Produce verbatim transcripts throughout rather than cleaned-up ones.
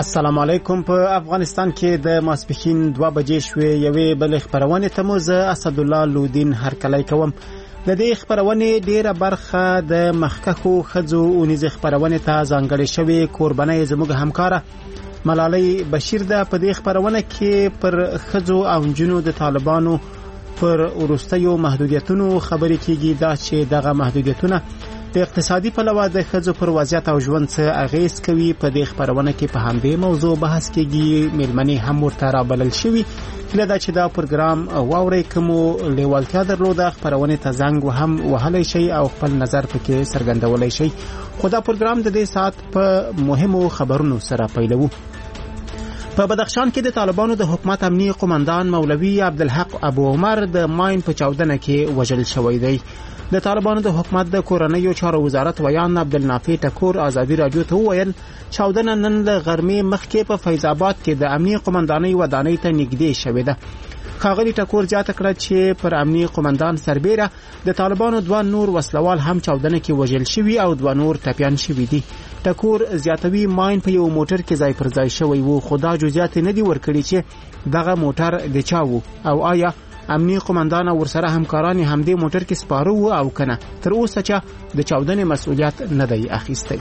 السلام علیکم. په افغانستان کې د ماسپښین دوه بجې شوې. یوې بل خبرونه ته مو زه اسد الله لودین هرکلی کوم. د دې خبرونه ډیره برخه د مخکخو خځو اونیز خبرونه ته ځانګړې شوې. قرباني زموږ همکاره ملالۍ بشیر ده. په دې خبرونه کې پر خځو او جنونو د طالبانو پر ورستیو محدودیتونو خبرې کیږي، دا چې دغه محدودیتونه د اقتصادي پلوه د ښځو پر وضعیت او ژوند څه اغیز کوي. په دې خبرونه کې په همدې موضوع بحث کیږي. میلمنې هم ورته رابلل شوي. هیله ده چې دا پروګرام واورئ. که مو لیوالتیا درلوده خبرونه ته زنګ وهم وهلی شئ او خپل نظر پکې څرګندولی شئ. خو دا پروګرام د دې ساعت په مهمو خبرونو سره پیلوو. په بدخشان کې د طالبانو د حکومت امنیي قومندان مولوي عبدالحق ابو عمر د ماین په چاودنه کې وژل شوی دی. د طالبانو د حکومت د کورنیو چارو وزارت ویان عبدالنافع ټکور ازادي راډیو ته وویل چاودنه نن له غرمې مخکې په فیض آباد کې د امنیي قومندانۍ ودانۍ ته نږدې شوې ده. ښاغلي ټکور زیاته کړه چې پر امنیي قومندان سربیره د طالبانو دوه نور وسلوال هم چاودنه کې وژل شوي او دوه نور ټپیان شوي دي. ټکور زیاتوي ماین په یو موټر کې ځای پر ځای شوی وو، خو دا جزئیات نه دي ورکړي چې دغه موټر د چا وو او آیا امنیي قومندان او ورسره همکاران همدې موټر کې سپاره وو او کنه. تر اوسه چې د چاودنې مسؤلیت نه دی اخیستی.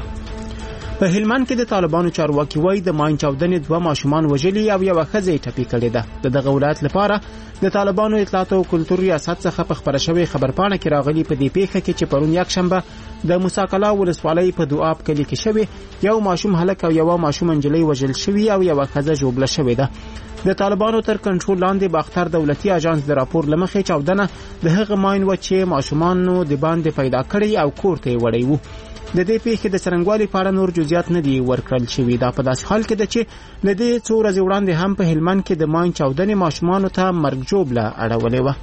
په هلمند کې د طالبانو چارواکي وایي د ماین چاودنې دوه ماشومان وژلي او یوه ښځه ټپي کړې ده. د دغه ولایت لپاره د طالبانو اطلاعات او کلتور ریاست څخه په خبره شوې خبرپاڼه کې راغلي په دې پیښه کې چې پرون یکشنبه د موساکلا ولسوالۍ په دواب کلي کې شوې یو ماشوم هلک او یوه ماشوم نجلۍ وژل شوي او یوه ښځه ژوبله شوې ده. د طالبانو تر کنټرول لاندې باختر دولتي اژانس د راپور لمخې چاودنه د هغه ماین و چې ماشومانو د باندې پیدا کړی او کور ته وړی وو. د دې پیښې د څرنګوالي په اړه نور جزئیات نه دي ورکړل شوي. دا په داسې حال کې ده چې له دې څو ورځې وړاندې هم په هلمند کې د ماین چاودنې ماشومانو ته مرګ ژوبله اړولې وه.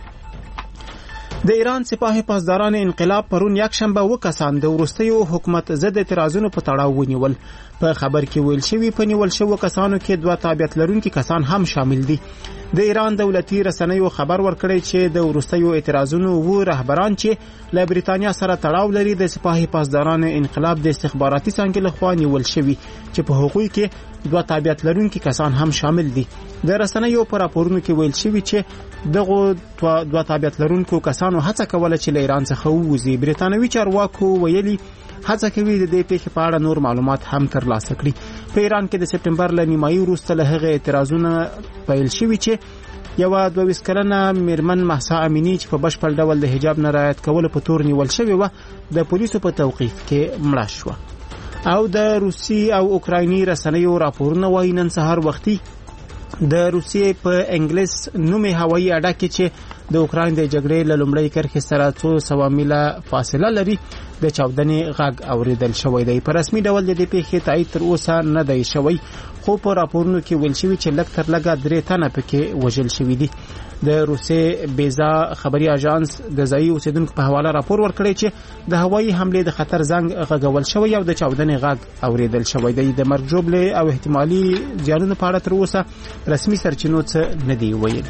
د ایران سپاه پاسداران انقلاب پرون یکشنبه اووه کسان د وروستیو حکومت ضد اعتراضونو په تړاو ونیول. په خبر کې ویل شوي په نیول شوو کسانو کې دوه تابعیت لرونکي کسان هم شامل دي. د ایران دولتي رسنیو خبر ورکړی چې د وروستیو اعتراضونو وو رهبران چې له بریتانیا سره تړاو لري د سپاه پاسداران انقلاب د استخباراتي څانګې لخوا نیول شوي چې په هغوی کې دوه تابعیت لرونکي کسان هم شامل دي. د رسنیو په راپورونو کې ویل شوي چې دغه دوه تابعیت لرونکو کسانو هڅه کوله چې له ایران څخه ووځي. بریتانوي چارواکو ویلي هڅه کوي د دې پیښې په اړه نور معلومات هم ترلاسه کړي. په ایران کې د سپټمبر له نیمایي وروسته له هغه اعتراضونه پیل شوي چې یوه دوه ویشت کلنه میرمن مهسا امینی چې په بشپړ ډول د حجاب نه رعایت کولو په تور نیول شوې وه د پولیسو په توقیف کې مړه شوه. او د روسي او اوکرایني رسنیو راپورونه وایي نن سهار وختي د روسیې په انګلیس نومې هوایي اډه کې چې د اوکراین د جګړې له لومړۍ کرښې سره څو سوه میله فاصله لري د چاودنې غږ اوریدل شوی دی. په رسمي ډول د دې پیښې تایید تر اوسه نه دی شوی، خو په راپورونو کې ویل شوي چې لږ تر لږه درې تنه پکې وژل شوي دي. د روسیې بیزا خبري اژانس د ځایي اوسیدونکو په حواله راپور ورکړی چې د هوایي حملې د خطر زنګ غږول شوی او د چاودنې غږ اوریدل شوی دی. د مرګ ژوبلې او احتمالي زیانونو په اړه تر اوسه رسمي سرچینو څه نه دی ویلي.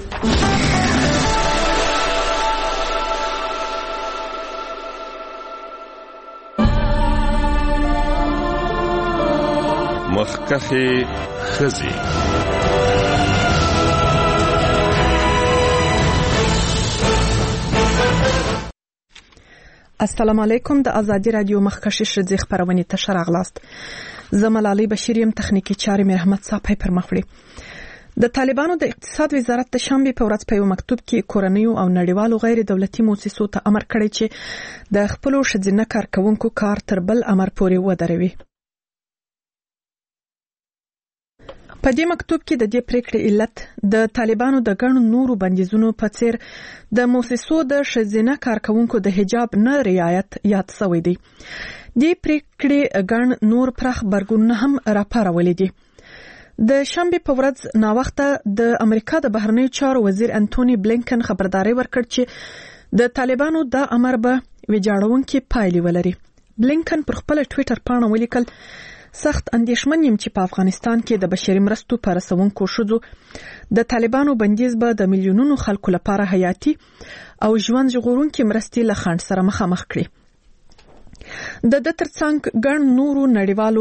مخکخي خزي السلام علیکم. د ازادي رادیو مخکشي شذې خبرونه ته شراغلاست. زه ملالۍ بشیر یم. تخنیکی چارې مې رحمت صاحب پر مخ وړي. د طالبانو د اقتصاد وزارت د شنبه په ورځ په یو مکتوب کې کورنیو او نړیوالو غیر دولتي مؤسسو ته امر کړی چې د خپل شذینه کارکونکو کار تر بل امر پورې ودروي. په دې مکتوب کې د دې پریکړې علت د طالبانو د ګڼو نورو بندیزونو په څیر د مؤسسو د ښځینه کارکونکو د حجاب نه رعایت یاد شوی دی. دې پریکړې ګڼ نور پراخ غبرګونونه هم راپارولي دي. د شنبه په ورځ ناوخته د امریکا د بهرنیو چارو وزیر انټونی بلینکن خبرداري ورکړ چې د طالبانو د امر به ویجاړونکې پایلې ولري. بلینکن پر خپل ټوئیټر پاڼه ولیکل سخت اندېښمن یم چې په افغانستان کې د بشري مرستو پر رسونکو شذو د طالبانو بندیز به د میلیونونو خلکو لپاره حیاتي او ژوند ژغورونکې مرستې له خنډ سره مخامخ کړي. د د ترڅنګ ګڼ نورو نړیوالو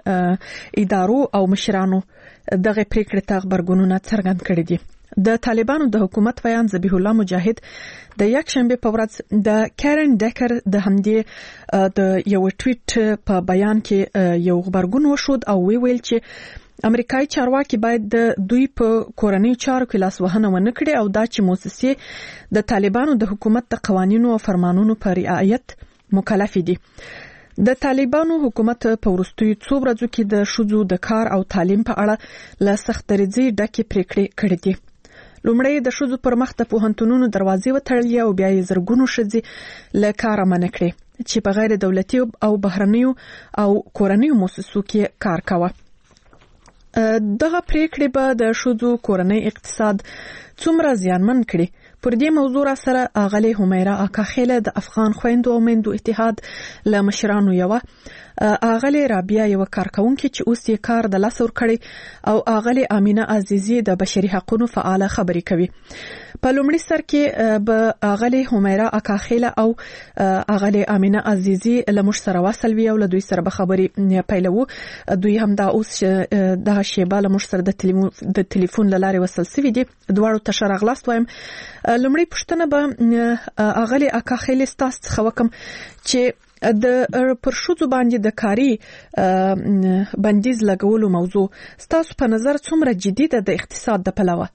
ادارو او مشرانو دغه پریکړې ته خبرګونونه څرګند کړي دي. د طالبانو د حکومت ویان ذبیح الله مجاهد د یک شنبه په ورځ د کارن ډکر د همدې د یو ټویټ په بیان کې یو خبرګون وشود او وی ویل چې امریکایي چارواکي باید د دوی په کورنۍ چارو کې لاس وهنه ونه کړي او دا چې مؤسسې د طالبانو د حکومت د قوانینو او فرمانونو په رعایت مکلف دي. د طالبانو حکومت په وروستیو څو ورځو کې د ښځو د کار او تعلیم په اړه له سخت دریځي ډکې پریکړې کړې دي. لومړی د ښځو پر مخ د پوهنتونونو دروازې وتړلې او بیا یې زرګونو ښځې له کاره منع کړې چې په غیر دولتي او بهرنیو او کورنیو مؤسسو کې کار کاوه. دغه پریکړې به د ښځو کورنۍ اقتصاد څومره زیانمن کړي؟ پر دې موضوع سره اغلی همیرا اکاخیله د افغان خويندو او میندو اتحاد له مشرانو یو اغلی رابعه یو کارکونکي چې اوس یې کار د لاس ور کړی او اغلی امینه عزیزی د بشري حقوقو فعال خبري کوي. په لومړي سر کې به اغلی همیرا اکاخیله او اغلی امینه عزیزی له مش سره وصل وی او له دوی سره به خبري پیلو. دوی هم دا اوس د شیبه له مش سره د ټلیفون د ټلیفون لارې وصل سوي دي. دواړو ته شرغلاست وایم. لومړی پښتنه به اغلی اکاخیله ستاسو څخه وکم چې د پر شوزو باندې د کاری بندیز لګولو موضوع ستاسو په نظر څومره جدي ده د اقتصاد د پلوه؟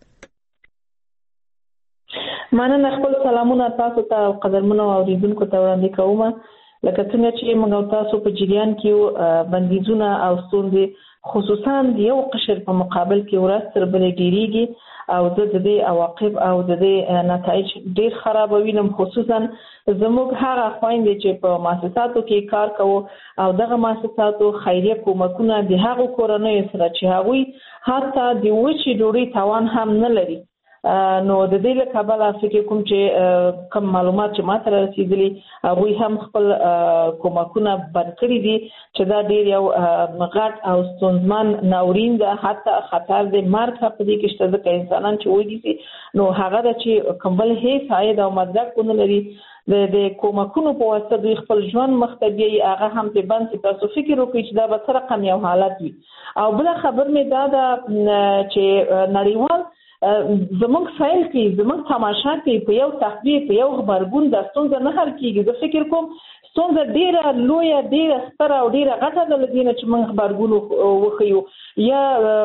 مننه. خپل سلامونه تاسو ته قدرمنو اوریدونکو ته وړاندې کوم. لکه څنګه چې موږ تاسو په جریان کې بندیزونه او ستونزې خصوصا د یو قشر په مقابل کې ورځ تر بلې ډیریږي او د دې عواقب او د دې نتایج ډیر خرابوي. نو خصوصا زموږ هغه خويندې چې په مؤسساتو کې کار کوي او دغه مؤسساتو خیریه کومکونه د هغو کورنۍ سره چې هغوی حتی د وچې ډوډۍ توان هم نه لري. نو د دې له کبله فکر کوم چې کوم معلومات چې ماته رسیدلي هغوی هم خپل کومکونه بند کړي دي چې دا ډیر یو غټ او ستونزمن ناورین ده. حتی خطر د مرګ په دې کې شته ځکه انسانان چې وږي نو هغه د چې کومبل هیڅ عاید او مدرک نه لري د د کومکونو په واسطه دوی خپل ژوند مختبي هغه هم په بند کې تاسو فکر وکړئ چې دا به سره کم یو حالت وي. او بل خبر مې دا ده چې نړیوال زمونږ سایل کې زمونږ تماشا کې په یو تخبیر په یو خبرګون د ستونزې نه حل کیږي. زه فکر کوم ستونزه ډیره لویه ډیره ستره او ډیره غټه ده لدینه چې موږ خبرګون وخیو یا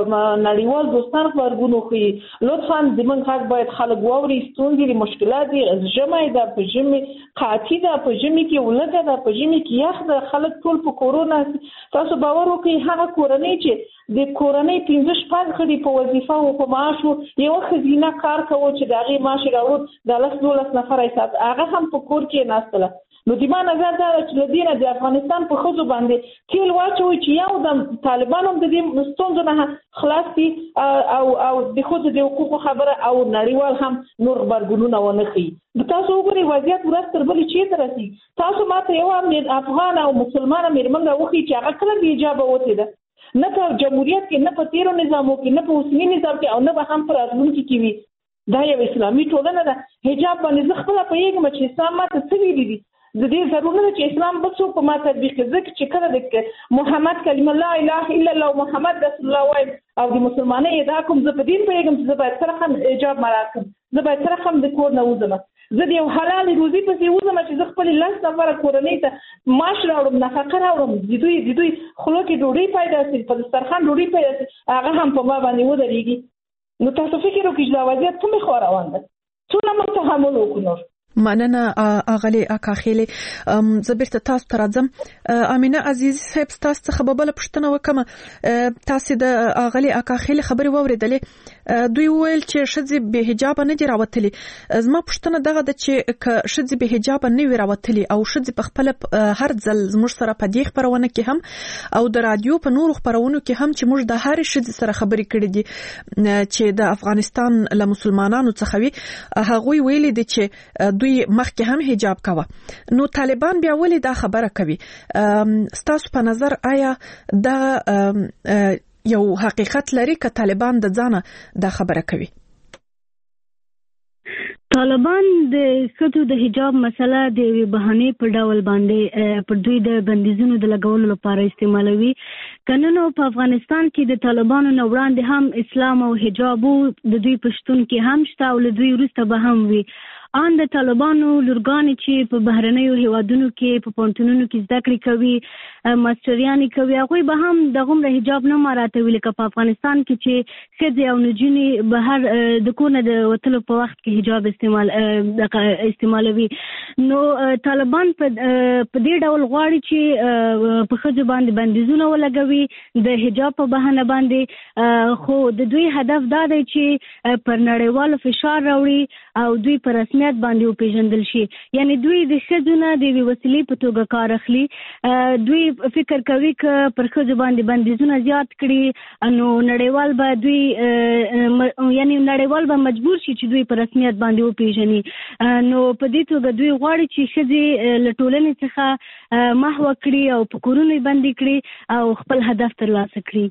نړیوال دوستان خبرګون وخی. لطفا زمونږ حق باید خلک واوري. ستونزې مشکلات دي ژمي ده په ژمي قاطی ده په ژمي کې ولګه ده په ژمي کې یخ ده خلک ټول په کورونا. تاسو باور وکړئ هغه کورنۍ چې د کورنۍ پنځه شپږ غړي په وظیفه او په معاش یو خزینه کار کوي چې د هغې معاش راوړو د لس دولس نفره حساب هغه هم په کور کې ناستله. نو د ما نظر دا چې له دې نه د افغانستان په ښځو باندې تیل واچوي چې یو د طالبانو د دې ستونزو نه خلاص دي او او د ښځو د حقوقو خبره او نړیوال هم نور خبرګونونه ونه ښیي. تاسو وګورئ وضعیت ورځ تر بلې چېرته رسي. تاسو ماته یو افغان او مسلمانه مېرمن راوښیي چې هغه کله بې حجابه وتې ده نه په جمهوریت کې نه په تیرو نظامو کې نه په اوسني نظام کې او نه به هم په راتلونکي کې وي. دا یو اسلامي ټولنه ده. حجاب باندې زه خپله پوهېږم چې اسلام ماته څه ویلي دي. د دې ضرور نه چې اسلام بل څوک په ما تطبیق کړي ځکه چې کله د محمد کلمه لا اله الا الله محمد رسول الله وایم او د مسلمانۍ ادعا کوم زه په دین پوهېږم چې زه باید سره هم حجاب مراعات کړم. زه باید سره هم د کور نه وځم. زه د یو حلال روزي پسې وځم چې زه خپل لس نفره کورنۍ ته معاش راوړم نفقه راوړم د دوی د دوی خلو کې ډوډۍ پیدا شي په دسترخوان ډوډۍ پیدا شي هغه هم په ما باندې ودرېږي. نو تاسو فکر وکړئ چې دا وضعیت کومې خوا روان ده څونه موږ تحمل وکړو. مننه اغلی اکاخیله. زه بیرته تاسو ته راځم. امینه عزیز صاحب تاسو څخه به بل پوښتنه وکم. تاسو د اغلی اکاخیله خبرې واورېدلې. دوی ویل چې ښځې به حجاب نه دي راوتلي. زما پوښتنه دغه ده چې ک ښځې به حجاب نه وي راوتلي او ښځې په خپل هر ځل زموږ سره په دې خبرونه کې هم او د رادیو په نورو خبرونو کې هم چې موږ د هر ښځې سره خبرې کړې دي چې د افغانستان له مسلمانانو څخه وي هغوی ویلي دي چې دوی مخکې هم حجاب کاوه. نو طالبان بیا ولې دا خبره کوي؟ ستاسو په نظر آیا دا یو حقیقت لري که طالبان د ځانه دا خبره کوي؟ طالبان د ښځو د حجاب مسله د یوې بهانې په ډول باندې پر دوی د بندیزونو د لګولو لپاره استعمالوي. که نن په افغانستان کې د طالبانو نه وړاندې هم اسلام او حجاب د دوی په شتون کې هم شته او له دوی وروسته به هم وي. ان د طالبانو لورګانې چې په بهرنیو هیوادونو کې په پوهنتونونو کې زده کړې کوي، ماسټریانې کوي، هغوی به هم دغومره حجاب نه مراعاتوي لکه په افغانستان کې چې ښځې او نجونې بهر د کور نه د وتلو په وخت کې حجاب استعمال استعمالوي. نو طالبان په دې ډول غواړي چې په ښځو باندې بندیزونه ولګوي د حجاب په بهانه باندې، خو د دوی هدف دا دی چې پر نړیوالو فشار راوړي او دوی په رسمیت باندې وپیژندل شي. یعنی دوی د ښځو نه د یوې وسیلې په توګه کار اخلي. دوی فکر کوي که پر ښځو باندې بندیزونه زیات کړي نو نړیوال به دوی یعنی نړیوال به مجبور شي چې دوی په رسمیت باندې وپیژني. نو په دې توګه دوی غواړي چې ښځې له ټولنې څخه محو کړي او په کورونو یې بندي کړي او خپل هدف ترلاسه کړي.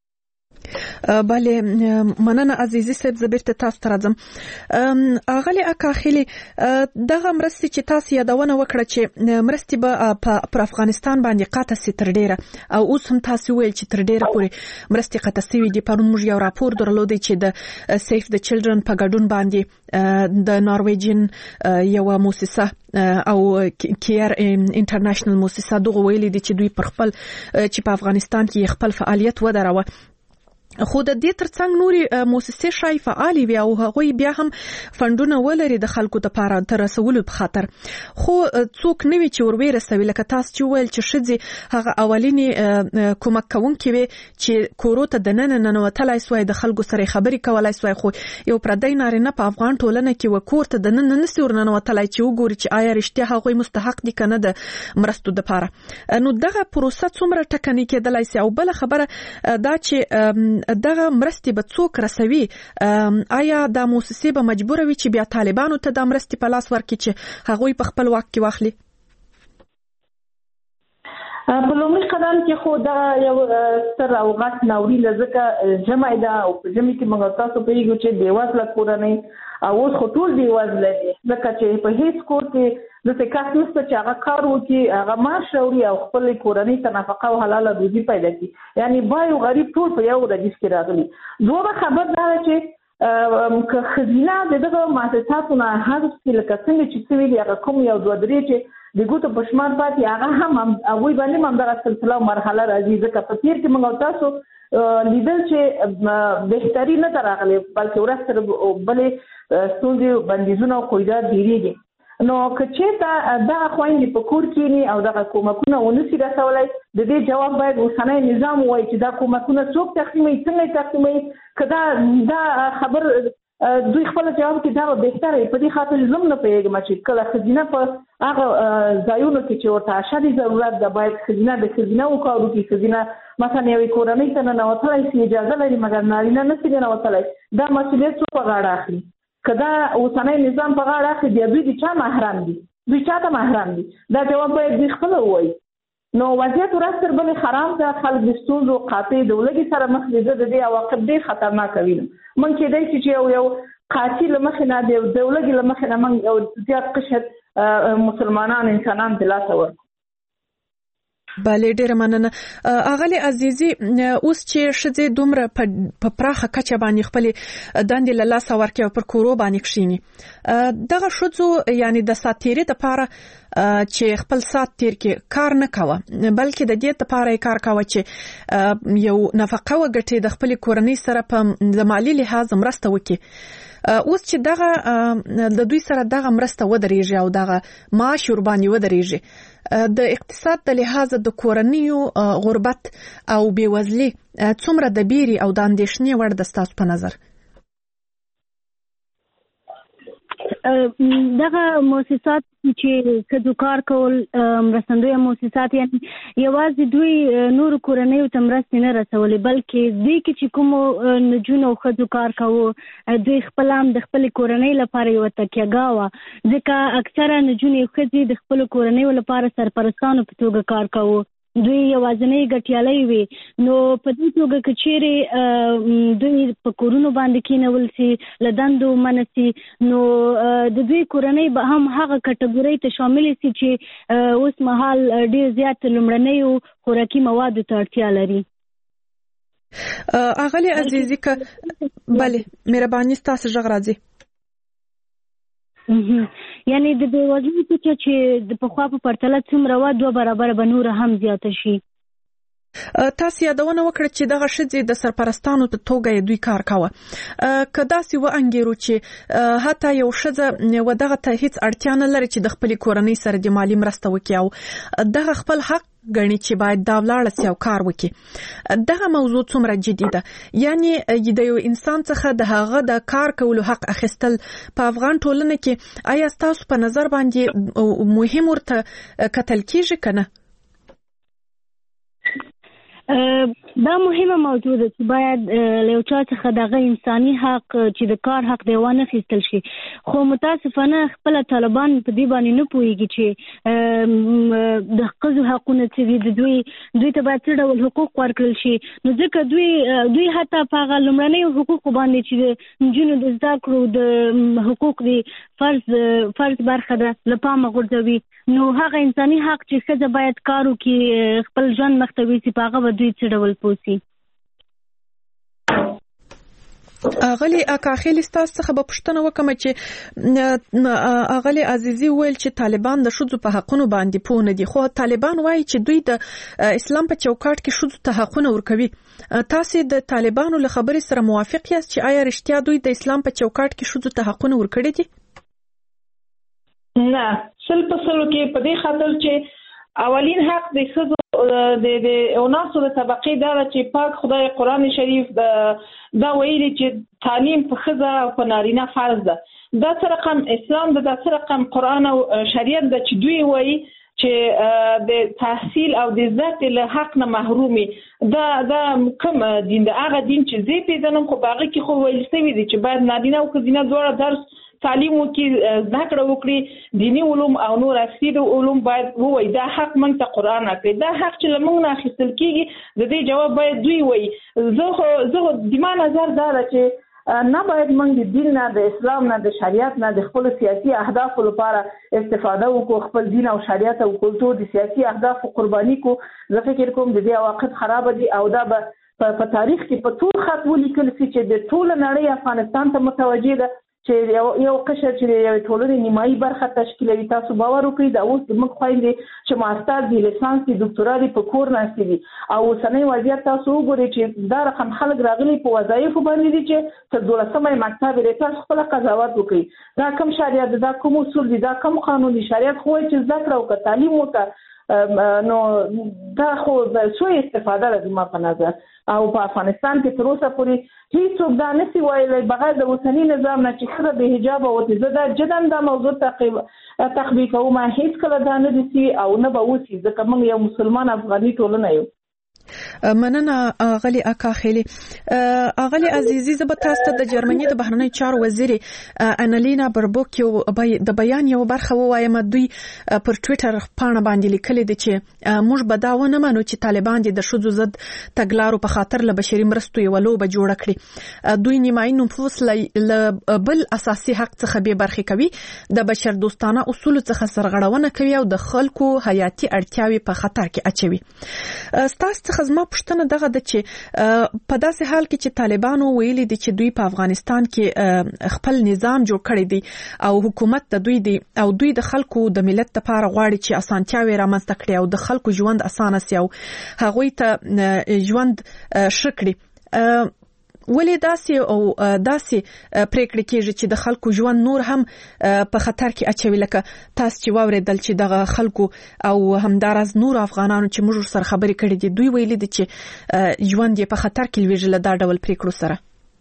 بله مننه عزیزي صاحب، زه بیرته تاسو ته راځم. اغلی اکاخیلی دغه مرستې چې تاسو یادونه وکړه چې مرستې به پر افغانستان باندې قطع سي تر ډیره، او اوس هم تاسو ویل چې تر ډیره پورې مرستې قطع سوي دي. پرون موږ یو راپور درلودی چې د سیف د چلډرن په ګډون باندې د نارویجن یو مؤسسه او کیر انټرنیشنل مؤسسه دغه ویلي دي چې دوی پر خپل چې په افغانستان کې خپل فعالیت ودروه. خو د دې ترڅنګ نوري مؤسسې شای فعالي وي او هغوی بیا هم فندونه ولري د خلکو لپاره تر رسولو په خاطر، خو څوک نه وي چې وروي رسوي. لکه تاسو چې ویل چې ښځې هغه اولینی کومک کوونکې وي چې کورو ته د نن ننوتلای سوای، د خلکو سره خبرې کولای سوای، خو یو پردی نارینه په افغان ټولنه کې وکور ته د نن نسي ورننوتلای چې وګوري چې آیا رښتیا هغوی مستحق دي کنه د مرستو لپاره. نو دغه پروسه څومره ټکنی کېدلای سي؟ او بل خبره دا چې دغه مرستې به څوک رسوي؟ آیا دا مؤسسې به مجبور وي چې بیا طالبانو ته د مرستې په لاس ورکړي چې هغوی په خپل واک کې واخلي؟ په لومړي قدم کې خو دا یو ستر او غټ ناورین ځکه جمع ده او په جمع کې موږ تاسو پوهیږو چې بېوزله کورنۍ او اوس خو ټول بېوزله دي، ځکه چې په هیڅ کور کې داسې کس نشته چې هغه کار وکړي، هغه معاش راوړي او خپلې کورنۍ ته نفقه او حلاله روزي پیدا کړي. یعنی بای او غریب ټول په یو ردیف کې راغلي. دومره خبر دا ده چې که ښځینه د دغه مؤسساتو نه حذف کړي، لکه څنګه چې څه ویلي هغه کوم یو دوه درې چې د ګوتو په شمار پاتې، هغه هم هغوی باندې هم دغه سلسله او مرحله راځي. ځکه په تېر کې موږ تاسو لیدل چې بهتري نه ده راغلې، بلکې ورځ تر بلې ستونزې بندیزونه او قیودات ډېرېږي. نو که چېرته دغه خویندې په کور کښېني او دغه کومکونه ونسي رسولی، د دې جواب باید اوسنی نظام ووایي چې دا کومکونه څوک تقسیموي، څنګه یې تقسیموي. که دا دا خبر دوی خپل جواب کې دا بهتره وي. په دې خاطر زه هم نه پوهېږم چې کله ښځینه په هغه ځایونو کې چې ورته اشد ضرورت ده باید ښځینه د ښځینهو کارو کې ښځینه مثلا یوې کورنۍ ته ننوتلی شي، اجازه لري، مګر نارینه نشي ننوتلی. دا مسؤلیت څوک په غاړه اخلي؟ که دا اوسنی نظام په غاړه اخلي بیا دوی د چا محرم دي؟ دوی چا ته محرم دي؟ دا جواب باید دوی خپله ووایي. نو وضعیت ورځ تر بلې خراب ده، خلک د ستونزو قاطع د ولږې سره مخ دي. زه د دې عواقب ډېر خطرناکه وینم. موږ کېدای شي چې یو یو قاطع له مخې نه د ولږې له مخې نه موږ یو زیات قشر مسلمانان انسانان د لاسه ورکړو. بله ډیره مننه. اغلی عزیزي، اوس چې ښځې دومره په پراخه کچه باندې خپلې دندې له لاسه ورکړي او پر کورو باندې کښېني، دغه ښځو یعنی د ساعت تېرۍ دپاره چې خپل ساعت تېر کې کار نه کوه، بلکې د دې دپاره یې کار کوه چې یو نفقه وګټي، د خپلې کورنۍ سره په د مالي لحاظ مرسته وکړي. اوس چې دغه د دوی سره دغه مرسته ودرېږي او دغه معاش ورباندې ودرېږي، د اقتصاد د لحاظ د کورنیو غربت او بېوزلي څومره د بیرې او د اندېښنې وړ ده ستاسو په نظر؟ دغه مؤسسات چې ښځو کار کول مرستندویه مؤسسات، یعنی یوازې دوی نورو کورنیو ته مرستې نه رسولې، بلکې دوی کې چې کومو نجونو او ښځو کار کوو دوی خپل هم د خپلې کورنۍ لپاره یوه تکیهګاه وه، ځکه اکثره نجونې او ښځې د خپلو کورنیو لپاره سرپرستانو په توګه کار کوو. دوی یوازنۍ ګټیالۍ وي. نو په دې توګه که چیرې دوی په کورونو باندې کېنول سي، له دندو منع سي، نو د دوی کورنۍ به هم هغه کټګورۍ ته شامل سي چې اوس مهال ډېر زیات لومړنیو خوراکي موادو ته اړتیا لري. اغلی عزیزی که بله مهرباني ستاسو غږ راځي. یعنی د بېوزلۍ کچه چې د پخوا په پرتله څومره وه دوه برابره به نوره هم زیاته شي. تاسو یادونه وکړه چې دغه ښځې د سرپرستانو په توګه دوی کار کاوه. که داسې وانګیرو چې حتی یو ښځه و دغه ته هیڅ اړتیا نه لري چې د خپلې کورنۍ سره د مالي مرسته وکړي او دغه خپل حق ګڼي چې باید دا ولاړه سي او کار وکړي، دغه موضوع څومره جدي ده؟ یعنی د یو انسان څخه د هغه د کار کولو حق اخیستل په افغان ټولنه کې آیا ستاسو په نظر باندې مهم ورته کتل کیږي کنه؟ دا مهمه موضوع ده چې باید له یو چا څخه دغه انساني حق چې د کار حق دی وانه اخیستل شي. خو متاسفانه خپل طالبان په دې باندې نه پوهیږي چې د ښځو حقونه څه دي، د دوی دوی ته باید څه ډول حقوق ورکړل شي. نو ځکه دوی دوی حتی په هغه لومړنیو حقوقو باندې چې د نجونو د زده کړو د حقوق دي فرض فرض برخه ده له پامه غورځوي. نو هغه انساني حق چې ښځه باید کار وکړي، خپل ژوند مخ ته یوسي، په هغه دوی څه ډول پوسي. اغلی اکاخیل ستاسو څخه به پوښتنه وکم چې اغلی عزیزی ویل چې طالبان د ښځو په حقونو باندې پوه نه دي، خو طالبان وایي چې دوی د اسلام په چوکاټ کې ښځو ته حقونه ورکوي. تاسو د طالبانو له خبرې سره موافق یاست چې آیا رښتیا دوی د اسلام په چوکاټ کې ښځو ته حقونه ورکړي دي؟ نه، سل په سلو کې په دې خاطر چې اولین حق د ښځو د د اوناسو د طبقې دا چې پاک خدای قرآن شریف دا ویلي چې تعلیم په ښځه او په نارینه فرض ده. دا څه رقم اسلام ده، دا څه رقم قرآن او شریعت ده چې دوی وایي چې د تحصیل او د زده کړې له حق نه محرومي. دا دا کوم دین ده؟ هغه دین چې زه پیژنم خو په هغه کې خو ویل شوي دي چې باید نارینه او ښځینه دواړه درس تعلیم وکړي، زده کړه وکړي، دینی علوم او نور اصلي علوم باید ووایي. دا حق موږ ته قرآن راکړي. دا حق چې له موږ نه اخیستل کېږي د دې جواب باید دوی وایي. زه خو زه خو د ما نظر دا ده چې نه باید موږ د دین نه، د اسلام نه، د شریعت نه د خپلو سیاسي اهدافو لپاره استفاده وکړو، خپل دین او شریعت او کلتور د سیاسي اهدافو قرباني کړو. زه فکر کوم د دې عواقب خراب دي او دا به په تاریخ کې په ټول خط ولیکل شي چې د ټول نړۍ افغانستان ته متوجه ده چې یو یو قشر چې یو ټولنې نیمایي برخه تشکیلوي. تاسو باور وکړئ دا اوس زموږ خویندې چې ماستر دي، لیسانس دي، ډاکټرا دي په کور ناستې دي او اوسنی وضعیت تاسو وګورئ چې دا رقم خلک راغلي په وظایفو باندې دي چې تر دولسمه مکتب لري. تاسو خپله قضاوت وکړئ دا کوم شریعت دا کوم اصول دي، دا کوم قانون دي. شریعت خو وایي چې زده کړه وکړه، تعلیم وکړه، نو دا خو سوء استفاده ده زما په نظر. او په افغانستان کې تر اوسه پورې هیڅوک دا نشي ویلی بغیر د اوسني نظام نه چې ښځه بې حجابه وتې. زه دا جدا دا موضوع تقبیل کوم، هیڅکله دا نه دي سي او نه به وسي ځکه موږ یو مسلمان افغاني ټولنه یو. مننه اغلی اکاخیلی. اغلی عزیزی زه به تاسو ته د جرمني د بهرنی چارو وزیر انالینا بربوک یو د بیان یو برخه ووایم. دوی پر ټویټر پاڼه باندې لیکلي دي چې موږ به دا ونه منو چې طالبان د ښځو ضد تګلارو په خاطر له بشري مرستو یوه لوبه جوړه کړي. دوی نیمایي نفوس له بل اساسي حق څخه بې برخې کوي، د بشر دوستانه اصولو څخه سرغړونه کوي او د خلکو حیاتي اړتیاوې په خطر کې اچوي. ستاسو څخه زما پوښتنه دغه ده چې په داسې حال کې چې طالبانو ویلي دي چې دوی په افغانستان کې خپل نظام جوړ کړی دی او حکومت د دوی دی او دوی د خلکو د ملت لپاره غواړي چې اسانتیاوې رامنځته کړي او د خلکو ژوند اسانه سي او هغوی ته ژوند ښه کړي. ولې داسې او داسې پریکړې کېږي چې د خلکو ژوند نور هم په خطر کې اچوي؟ لکه تاسو چې واورېدل چې دغه خلکو او همداراز نور افغانانو چې موږ سره خبرې کړې دي دوی ویلي دي چې ژوند یې په خطر کې لویږي له دا ډول پریکړو سره.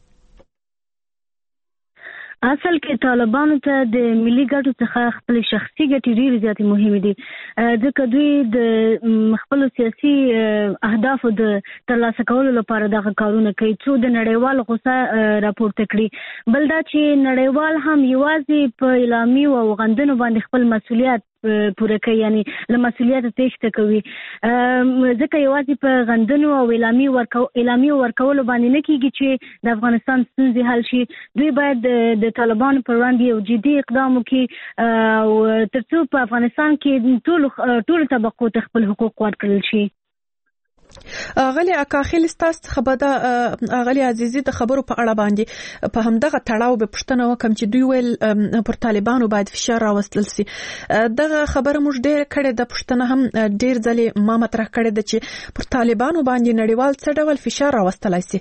اصل کې طالبانو ته د ملي ګټو څخه خپل شخصي ګټې ډېرې زیاتې مهمې دي ځکه دوی د خپل سیاسي اهدافو د ترلاسه کولو لپاره دغه کارونه کوي څو د نړیوال غوسه راپورته کړي. بل دا چې نړیوال هم یوازې په اعلامیو او غندنو باندې خپل مسؤلیت پوره کوي، یعنی له مسؤلیت تېښته کوي. ځکه یوازې په غندنو او اعلامیې ورکو اعلامیې ورکولو باندې نه کېږي چې د افغانستان ستونزې حل شي. دوی باید د طالبانو پر وړاندې یو جدي اقدام وکړي او تر څو په افغانستان کې ټولو ټولو طبقو ته خپل حقوق ورکړل شي. غلی اکاخیل ستاسو څخه به د غلی عزیزي د خبرو په اړه باندې په همدغه تړاو به پوښتنه وکم چې دوی ویل پر طالبانو باید فشار راوستل سي. دغه خبره موږ ډېر کړې د پوښتنه هم ډېر ځلې ما مطرح کړې ده چې پر طالبانو باندې نړیوال څه ډول فشار راوستلای سي.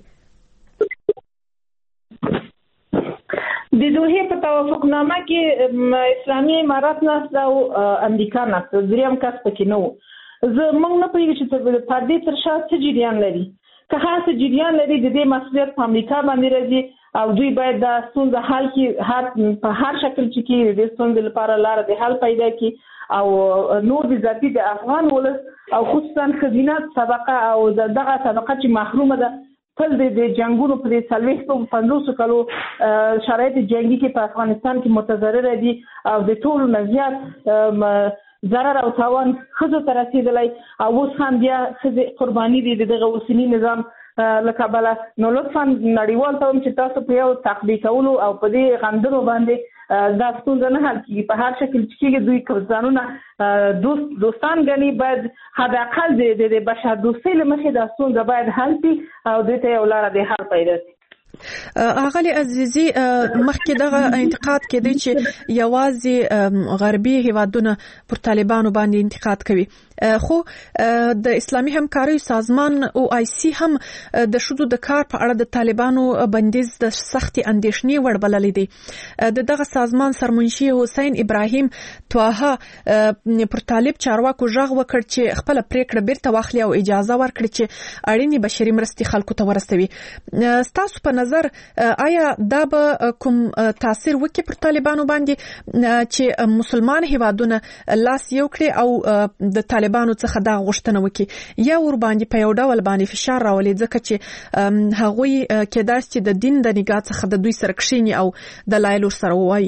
د دوحې په توافقنامه کې اسلامي امارات نه او امریکا نه دریم کس پکې نه و. زه موږ نه پوهېږو چې تر پردې تر شا څه جریان لري. که هر څه جریان لري د دې مسؤلیت په امریکا باندې راځي او دوی باید دا ستونزه حل کړي، هر په هر شکل چې کې د دې ستونزې لپاره لاره د حل پیدا کړي او نور د ذاتي د افغان ولس او خصوصا ښځینه طبقه او دغه طبقه چې محرومه ده تل د جنګونو په دې څلوېښتو پنځوسو کالو شرایط جنګي کې په افغانستان کې متضرره دي او د ټولو نه زیات ضرر او تاوان ښځو ته رسېدلی او اوس هم بیا ښځې قرباني دي د دغه اوسني نظام له کبله. نو لطفا نړیوال ته هم چې تاسو په یو تقبیه کولو او په دې غندنو باندې دا ستونزه نه حل کېږي. په هر شکل چې کېږي دوی ځانونه دوست دوستان ګڼي، باید حداقل د بشر دوستۍ له مخې دا ستونزه باید حل شي او دوی ته یو لاره د حل پیدا شي. اغلی عزیزي مخکې دغه انتقاد کېدی چې یوازې غربي هیوادونه پر طالبانو باندې انتقاد کوي، خو د اسلامي همکارۍ سازمان او آی سی هم د ښځو د کار په اړه د طالبانو بندیز د سختې اندېښنې وړ بللی دی. د دغه سازمان سرمنشي حسین ابراهیم تواه پر طالب چارواکو غږ وکړ چې خپل پریکړه بیرته واخلي او اجازه ورکړي چې اړینې بشري مرستې خلکو ته ورسوي. ستاسو په نظر آیا دا به کوم تاثیر وکړي پر طالبانو باندې چې مسلمان هیوادونه لاس یو کړي او د طالبانو څخه دا غوښتنه وکړي یا ور باندې په یو ډول باندې فشار راولي، ځکه چې هغوی کېدای شي د دین د نگاه څخه د دوی سره کښیني او دلایل ورسره ووایي؟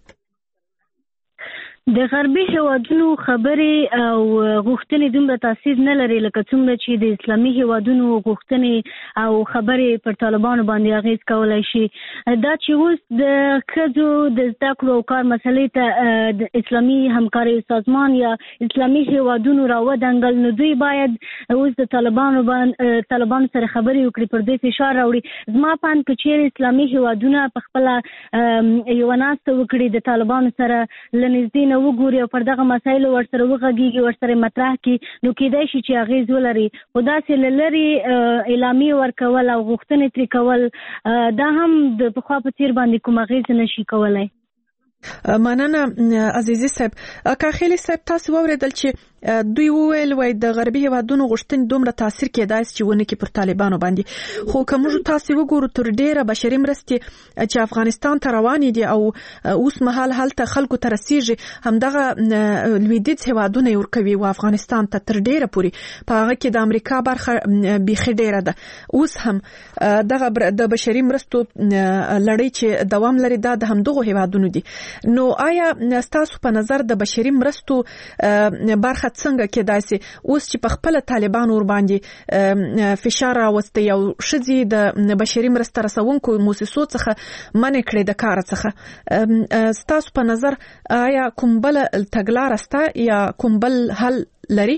د غربي هیوادونو خبرې او غوښتنې دومره تاثیر نه لري لکه څومره چې د اسلامي هیوادونو غوښتنې او خبرې پر طالبانو باندې اغیز کولای شي. دا چې اوس د ښځو د زده کړو او کار مسلې ته د اسلامي همکارۍ سازمان یا اسلامي هیوادونو راودانګل، نو دوی باید اوس د طالبانو باندې طالبانو سره خبرې وکړي، پر دوی فشار راوړي. زما په اند که چیرې اسلامي هیوادونه په خپله یوه ناسته وکړي د طالبانو سره له نږدې نه وګوري او پر دغه مسایلو ورسره وغږیږي، ورسره مطرح کړي، نو کېدای شي چې اغیز ولري. خو داسې له لرې اعلامیې ورکول او غوښتنې ترې کول دا هم د پخوا په څېر باندې کوم اغیز نه شي کولی. مننه عزیزي صاحب. کاخیلی صاحب تاسو واوریدل چې دوی وویل وای د غربي هیوادونو غوښتنې دومره تاثیر کېدای چې ونه کې پر طالبانو باندې، خو که موږ تاسو وګورو تر ډیره بشري مرستې چې افغانستان ته روانې دي او اوس مهال هلته خلکو ته رسیږي همدغه لویدیځ هیوادونه یې ورکوي او افغانستان ته تر ډیره پورې په هغه کې د امریکا برخه بیخي ډیره ده. اوس هم دغه د بشري مرستو لړۍ چې دوام لري دا د همدغو هیوادونو دي. نو آیا ستاسو په نظر د بشري مرستو برخه څنګه کېدای شي اوس چې په خپل طالبانو ور باندې فشار راوستي او ښځې د بشري مرستو رسونکو مؤسسو څخه منع کړي د کار څخه، ستاسو په نظر آیا کوم بل تګلاره شته یا کوم بل حل لري؟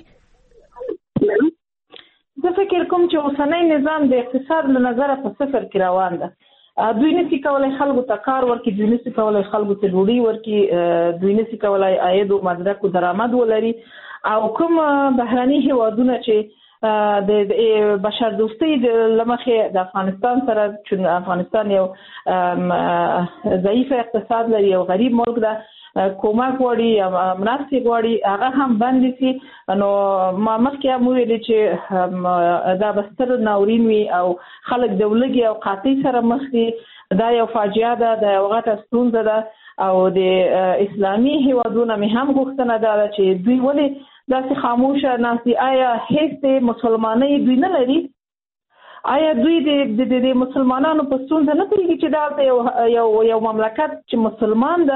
زه فکر کوم چې اوسنی نظام د اقتصاد له نظره په صفر کې روان ده. دوی نشي کولای خلکو ته کار ورکړي، دوی نشي کولای خلکو ته ډوډۍ ورکړي، دوی نشي کولای عاید او مدرک او درآمد ولري. او کوم بهراني هیوادونه چې د بشر دوستۍ د لمخې د افغانستان سره، چې افغانستان یو ضعیف اقتصاد لري، یو غریب ملک ده، کومک غواړي یا مرستې غواړي، هغه هم بندي سي. نو ما مخکې هم ویلي چې دا به ستر ناورین وي او خلک د ولږې او قحطۍ سره مخ دي. دا یو فاجعه ده، دا یو غټه ستونزه ده. او د اسلامي هیوادونو مې هم غوښتنه ده چې دوی ولې داسې خاموشه ناستي؟ آیا هیڅ مسلمانۍ دوی نه لري؟ آیا دوی د د مسلمانانو په ستونزه نه پوهېږي چې دا یو یو یو مملکت چې مسلمان ده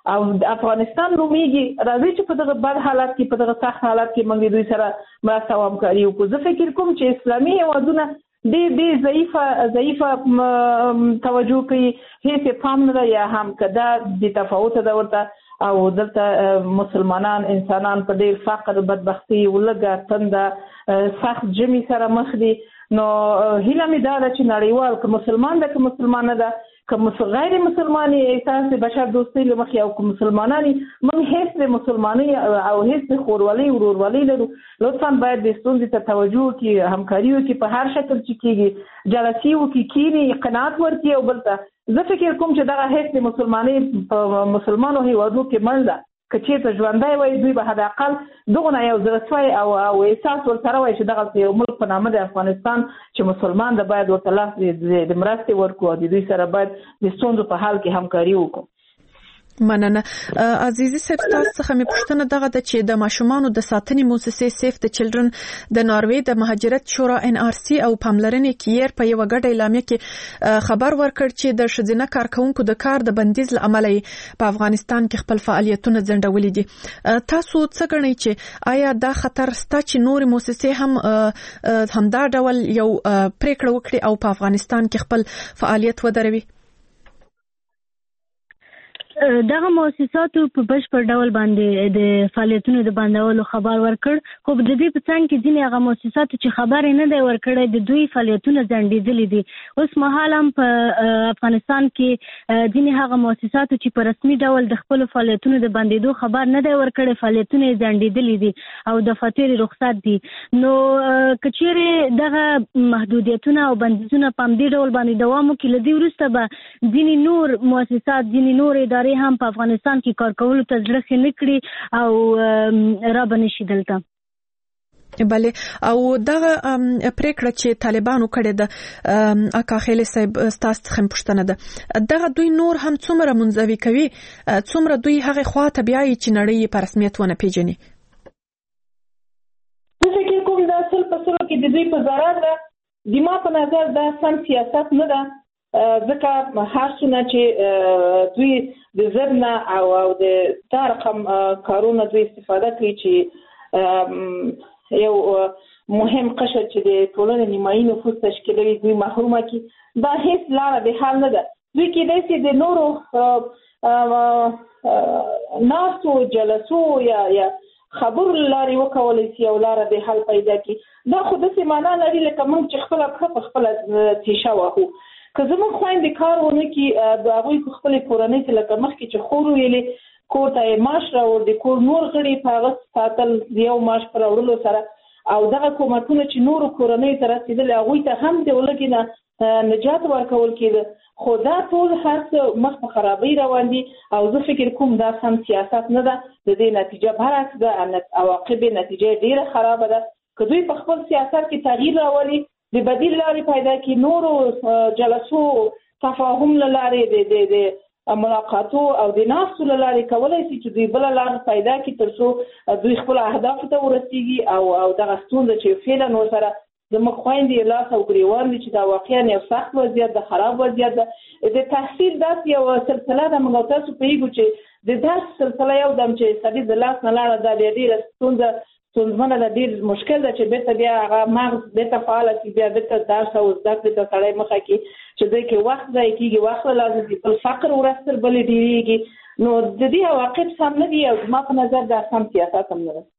او د افغانستان نومېږي راځي چې په دغه بد حالات کې په دغه سخت حالات کې موږ دوی سره مرسته او همکاري وکړو. زه فکر کوم چې اسلامي هیوادونه ډېر ډېر ضعیفه ضعیفه توجه کوي، هیڅ پام نه ده یا هم که دا د تفاوت ده ورته، او دلته مسلمانان انسانان په ډېر فقر، بدبختي، ولږه، تنده، سخت ژمي سره مخ دي. نو هیله مې دا ده چې نړیوال که مسلمان ده که مسلمانه ده که غیر مسلمانی احساس د بشر دوستۍ له مخې او که مسلمانانی موږ هیڅ د مسلمانۍ او هیڅ د خورولۍ ورورولۍ لرو، لطفا باید د ستونزې ته توجه وکړي، همکاري وکړي په هر شکل چې کېږي، جلسي وکړي، کینی قناعت ورکړي. او بل ته زه فکر کوم چې دغه هیڅ د مسلمانۍ په مسلمانو هیوادو کې مړ ده، که چېرته ژوندی وای دوی به حداقل دغونه یو زړسوی او او احساس ورسره وای چې دغه یو ملک په نامه د افغانستان چې مسلمان ده باید ورته لاس د مرستې ورکړو او د دوی سره باید د ستونزو په حال کې همکاري وکړو. مننه. عزیزي صاحب، تاسو څخه مې پوښتنه دغه ده چې د ماشومانو د ساتنې مؤسسې سیف د چلډرن د ناروې د مهاجرت شورا ان آر سی او پاملرنې کیر په یو غټه اعلامیه کې خبر ورکړ چې د ښځینه کارکونکو د کار د بندیز لامل په افغانستان کې خپل فعالیتونه ځنډولي دي. تاسو څه ګڼئ چې آیا دا خطر ستا چې نور مؤسسې هم همدا ډول یو پریکړه وکړي او په افغانستان کې خپل فعالیت ودروي؟ دغه مؤسساتو په بشپړ ډول باندې د فعالیتونو د بندولو خبر ورکړ، خو د دې په څنګ کې ځینې هغه مؤسساتو چې خبر نه دی ورکړی د دوی فعالیتونه ځنډېدلي دي. اوس مهال هم په افغانستان کې ځینې هغه مؤسساتو چې په رسمي ډول د خپلو فعالیتونو د بندېدو خبر نه دی ورکړی فعالیتونه یې ځنډېدلي دي او دفاتر رخصت دي. نو که چیرې دغه محدودیتونه او بندیزونه په همدې ډول باندې دوام وکړي، له دې وروسته به ځینې نور مؤسسات، ځینې نور ادارې هم په افغانستان کې کار کولو ته زړه ښه نه کړي او را به نشي دلته. بله، او دغه پریکړه چې طالبانو کړې ده، اکا خیلی صاحب ستاسو څخه پوښتنه ده، دغه دوی نور هم څومره منزوي کوي، څومره دوی هغه خواته بیایي چې نړۍ په رسمیت ونه پیژني؟ زه فکر کوم دا سل په سلو کې د دوی په ضرر ده. د ما په نظر دا سم سیاست نه ده، ځکه هر څونه چې دوی د ضد نه او د دا رقم کارونه دوی استفاده کوي چې یو مهم قشر چې د ټولنې نیمایي نفوس تشکیلوي دوی محرومه کړي، دا هیڅ لاره د حل نه ده. دوی کېدای شي د نورو ناستو جلسو یا یا خبرو لارې وکولی شي او لاره د حل پیدا کړي. دا خو داسې معنا لري لکه موږ چې خپله پښه په خپله تیشه وهو. که زموږ خویندې کار ونه کړي، د هغوی په خپلې کورنۍ کې لکه مخکې چې خور ویلې کور ته یې معاش راوړ، د کور نور غړي په هغه ساتل د یو معاش په راوړلو سره، او دغه کومکونه چې نورو کورنیو ته رسېدل هغوی ته هم د ولږې نه نجات ورکول کېده. خو دا ټول هر څه مخ په خرابۍ روان دي او زه فکر کوم دا سم سیاست نه ده. د دې نتیجه برعکس ده، عواقب نتیجه ډېره خرابه ده. که دوی په خپل سیاست کې تغییر راولي، د بدیل لارې پیدا کړي، نورو جلسو تفاهم له لارې د د ملاقاتو او د ناستو له لارې کولی شي چې دوی بله لار پیدا کړي تر څو دوی خپل اهدافو ته ورسېږي او او دغه ستونزه چې فعلا ورسره زموږ خویندې لاس او ګریوان دي چې دا واقعا یو سخت وضعیت ده، خراب وضعیت ده. د تحصیل داسې یو سلسله ده، موږ تاسو پوهېږو چې د درس سلسله یو دم چې سړي د لاس نه لاړه دا بیا ډېره ستونزه ستونزمنه ده، ډېر مشکل ده چې بیرته بیا هغه مغز بیرته فعاله شي، بیا بیرته درس او زده کړې ته سړی مخه کړي چې دوی کې وخت ضایع کېږي، وخت له لاسه ځي، بل فقر ورځ تر بلې ډېرېږي. نو د دې عواقب سم نه دي او زما په نظر دا سم سیاست هم نه ده.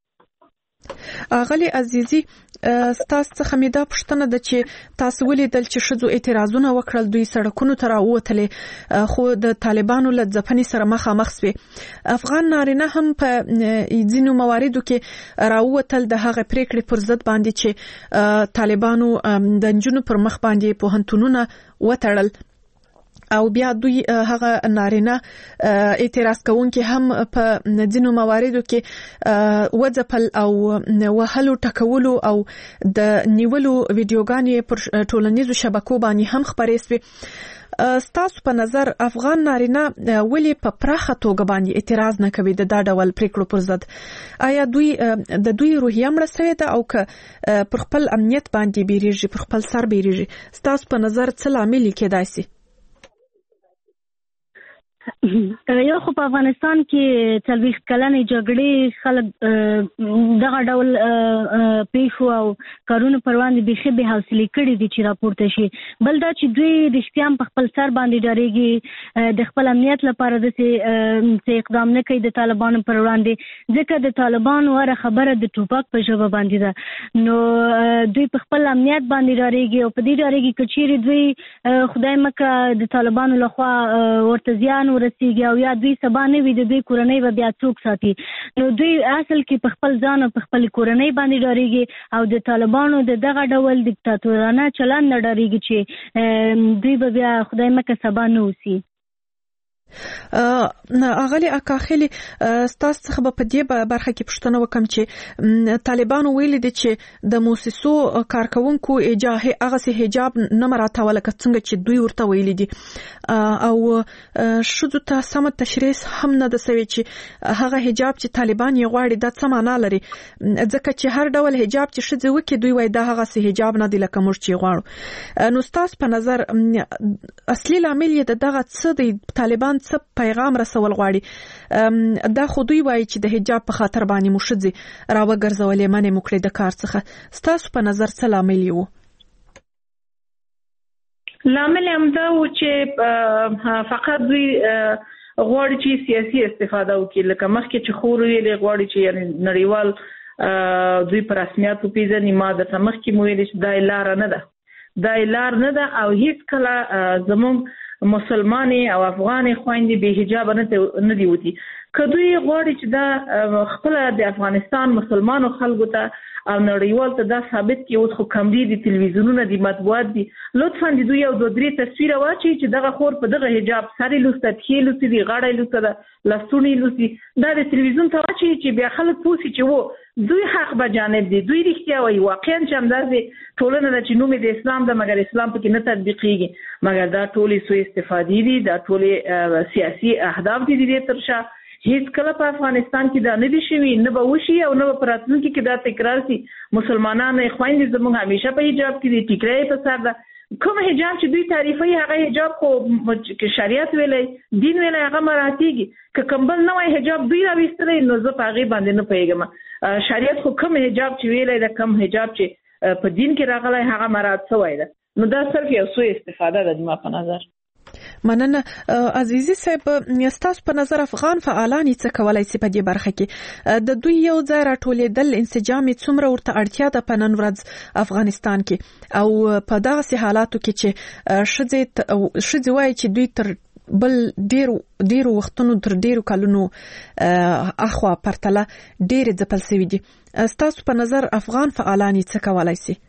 اغلی عزیزي، ستاسو څخه مې دا پوښتنه ده چې تاسو ولیدل چې ښځو اعتراضونه وکړل، دوی سړکونو ته راووتلې، خو د طالبانو له ځپنې سره مخامخ سوې. افغان نارینه هم په ځینو مواردو کې راووتل د هغه پریکړې پر ضد باندې چې طالبانو د نجونو پر مخ باندې پوهنتونونه وتړل، او بیا دوی هغه نارینه اعتراض کوونکي هم په ځینو مواردو کې وځپل او وهلو ټکولو او د نیولو ویډیوګانې پر ټولنیزو شبکو باندې هم خپرې سوې. ستاسو په نظر افغان نارینه ولې په پراخه توګه باندې اعتراض نه کوي د دا ډول پریکړو پر ضد؟ آیا دوی د دوی روحیه مړه سوې ده او که پر خپل امنیت باندې بیریږي، پر خپل سر بیریږي؟ ستاسو په نظر څه لامل کېدای شي؟ یو خو په افغانستان کې څلوېښت کلنې جګړې خلک دغه ډول پیښو او کارونو پر وړاندې بیخي بې حوصلې کړي دي چې راپورته شي. بل دا چې دوی رښتیا هم په خپل سر باندې ډارېږي، د خپل امنیت لپاره داسې اقدام نه کوي د طالبانو پر وړاندې، ځکه د طالبانو هره خبره د ټوپک په ژبه باندې ده. نو دوی په خپل امنیت باندې ډارېږي او په دې ډارېږي که چیرې دوی خدای مکړه د طالبانو لخوا ورته زیان ورسیږي او یا دوی سبا نه وي د دوی کورنۍ به بیا څوک ساتي. نو دوی اصل کې په خپل ځان او په خپل کورنۍ باندې ډارېږي او د طالبانو د دغه ډول دیکتاتورانه چلند نه ډارېږي چې دوی به بیا خدای مکړه سبا نه اوسي. اغلی اکاخلی ستاسو څخه په دې برخه کې پوښتنه وکم چې طالبانو ویلي دي چې د موسسو کارکونکو اجازه هغه سي حجاب نه مراتاوله څنګه چې دوی ورته ویلي دي او شذو ته سم تشریح هم نه د سوي چې هغه حجاب چې طالبان یې غواړي د څه معنا لري، ځکه چې هر ډول حجاب چې شذو وکي دوی وای دا هغه سي حجاب نه دی لکه موږ چې غواړو. نو ستاسو په نظر اصلي لامل یې دغه څه دی؟ طالبان څه پیغام رسول غواړي؟ دا خو دوی وایي چې د حجاب په خاطر باندې مشدي راوګرځولې منې مکړې د کار څخه. ستاسو په نظر څه لامل یو؟ لامل هم دا و چې فقط دوی غواړي چې سیاسي استفاده وکړي، لکه مخکې چې خور ویلې غواړي چې یعنی نړیوال دوی په رسمیت وپیژني. ما درته مخکې مو ویلې چې دا لار نه ده، دا لار نه ده او هیڅ کله زموږ مسلمانې او افغانې خويندې به حجاب نه دی وتی. که دوی غواړي چې دا خپل د افغانستان مسلمانو خلکو ته او نړیوال ته دا ثابت کړي، اوس خو کمرې دي، تلویزیونونه دي، مطبوعات دي، لطفا د دوی یو دوه درې تصویر واچي چې دغه خور په دغه حجاب ساري لوسته، پښې لوسي دي، غاړه لوسته ده، لاسونه لوسي، دا د تلویزیون ته واچي چې بیا خلک پوښي چې وو دوی حق به جانب دي، دوی رښتیا وایي. واقعا چې همداسې ټولنه ده چې نوم د اسلام ده مګر اسلام پکې نه تطبیقېږي، مګر دا ټولې سوء استفادې دي، دا ټولې سیاسي اهداف دي د تر شا. هیڅ کله په افغانستان کې دا نه دي شوي، نه به وشي او نه به په راتلونکي کې دا تکرار شي. مسلمانانو خویندې زموږ همیشه په حجاب کې دي، ټیکری په سر ده. کوم حجاب چې دوی تعریفوي هغه حجاب خو کې شریعت ویلی، دین ویلی، هغه مراتیږي. که کمبل نه وای حجاب دوی راویستلی نو زه په هغې باندې نه پوهېږم. شریعت خو کوم حجاب چې ویلی ده، کوم حجاب چې په دین کې راغلی هغه مراد شوی ده. نو دا صرف یو سوء استفاده ده زما په نظر. مننه. عزیزي صاحب، ستاسو په نظر افغان فعالان څه کولای شي په دې برخه کې؟ د دوی یو ځای راټولېدل انسجام څومره ورته اړتیا ده په نن ورځ افغانستان کې، او په دغه حالاتو کې چې شذې شذې وایي چې دوی تر بل ډیرو ډیرو وختونو تر ډیرو کلونو اخوا پرتله ډیر ځپل شوی دي، ستاسو په نظر افغان فعالان څه کولای شي؟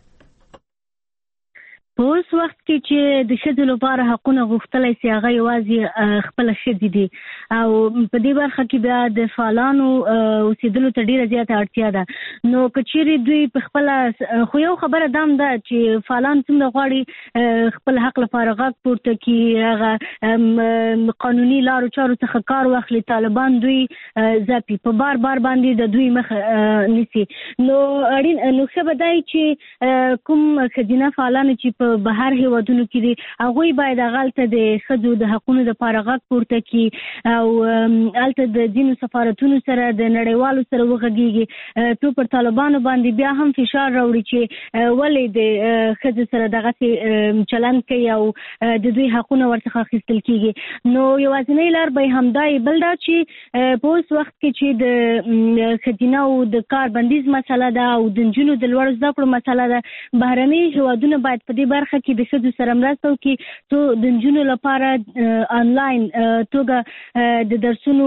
په اوس وخت کې چې د ښځو لپاره حقونه غوښتلی سي هغه یوازې خپله ښځې دي او په دې برخه کې بیا د فعالانو اوسېدلو ته ډېره زیاته اړتیا ده. نو که چیرې دوی په خپله، خو یو خبره دا هم ده چې فعالان څومره غواړي خپل حق لپاره غږ پورته کړي، هغه قانوني لارو چارو څخه کار واخلي، طالبان دوی ځپي، په بار بار باندې د دوی مخه نیسي. نو اړین نو ښه به دی چې کوم ښځینه فعالانو چې په بهر هیوادونو کې دي هغوی باید هغلته د ښځو د حقونو دپاره غږ پورته کړي او هلته د ځینو سفارتونو سره د نړیوالو سره وغږېږي، تو پر طالبانو باندې بیا هم فشار راوړي چې ولې د ښځو سره دغسې چلند کوي او د دوی حقونه ورڅخه اخیستل کېږي. نو یوازینۍ لار به یې همدا یې. بل دا چې په اوس وخت کې چې د ښځینهو د کار بندیز مسله ده او د نجونو د لوړو زده کړو مسله ده، بهرني هیوادونه باید په دې برخه کې د ښځو سره مرسته وکړي، تو د نجونو لپاره آنلاین توګه د درسونو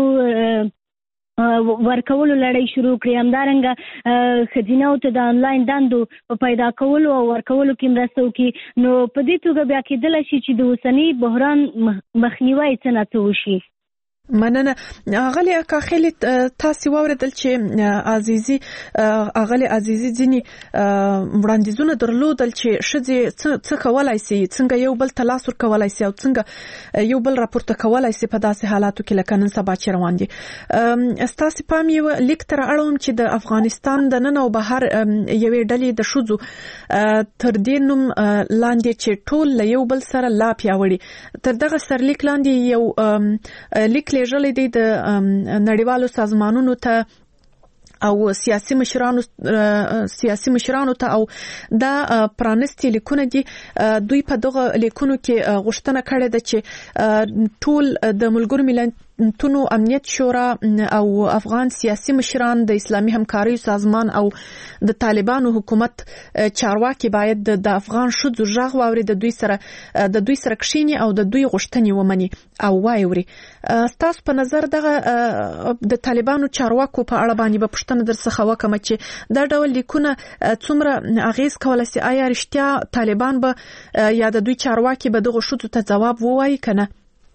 ورکولو لړۍ شروع کړي، همدارنګه ښځینهو ته د آنلاین دندو په پیدا کولو او ورکولو کې مرسته وکړي. نو په دې توګه بیا کېدلی شي چې د اوسني بحران مخنیوی څه نه څه وشي. مننه. اغلی اکاخلی تاسو ووردل چې عزیزي اغلی عزیزي ځنی وړاندیزونه درلودل چې شذ څه کولای شي، څنګه یو بل تلاس ور کولای شي او څنګه یو بل راپورته کولای شي په داسې حالاتو کې لکه نن سبا چې روان دي. استاسو پام یو لیک تر اړوم چې د افغانستان د نن او بهر یوې ډلې د شذو تر دې نوم لاندې چې ټول له یو بل سره لا پیاوړي تر دغه سرلیک لاندې یو لیک لېږلې دي د نړیوالو سازمانونو ته او سیاسي مشرانو سیاسي مشرانو ته او دا پرانستي لیکونه دي. دوی په دغه لیکونو کې غوښتنه کړې ده چې ټول د ملګرو ملتونو امنیت شورا او افغان سیاسي مشران د اسلامي همکارۍ سازمان او د طالبانو حکومت چارواکي باید د افغان شذو ژغ واوري، د دوی سره د دوی سره کښینی او د دوی غوښتنې ومني او وايوري. تاسو په نظر دغه د طالبانو چارواکو په اړه باندې به پوښتنه در څخه وکم چې دا ډول لیکونه څومره اغیز کولای شي؟ آیا رښتیا طالبان به یا د دوی چارواکي به دغه شذو ته ځواب ووایي کنه؟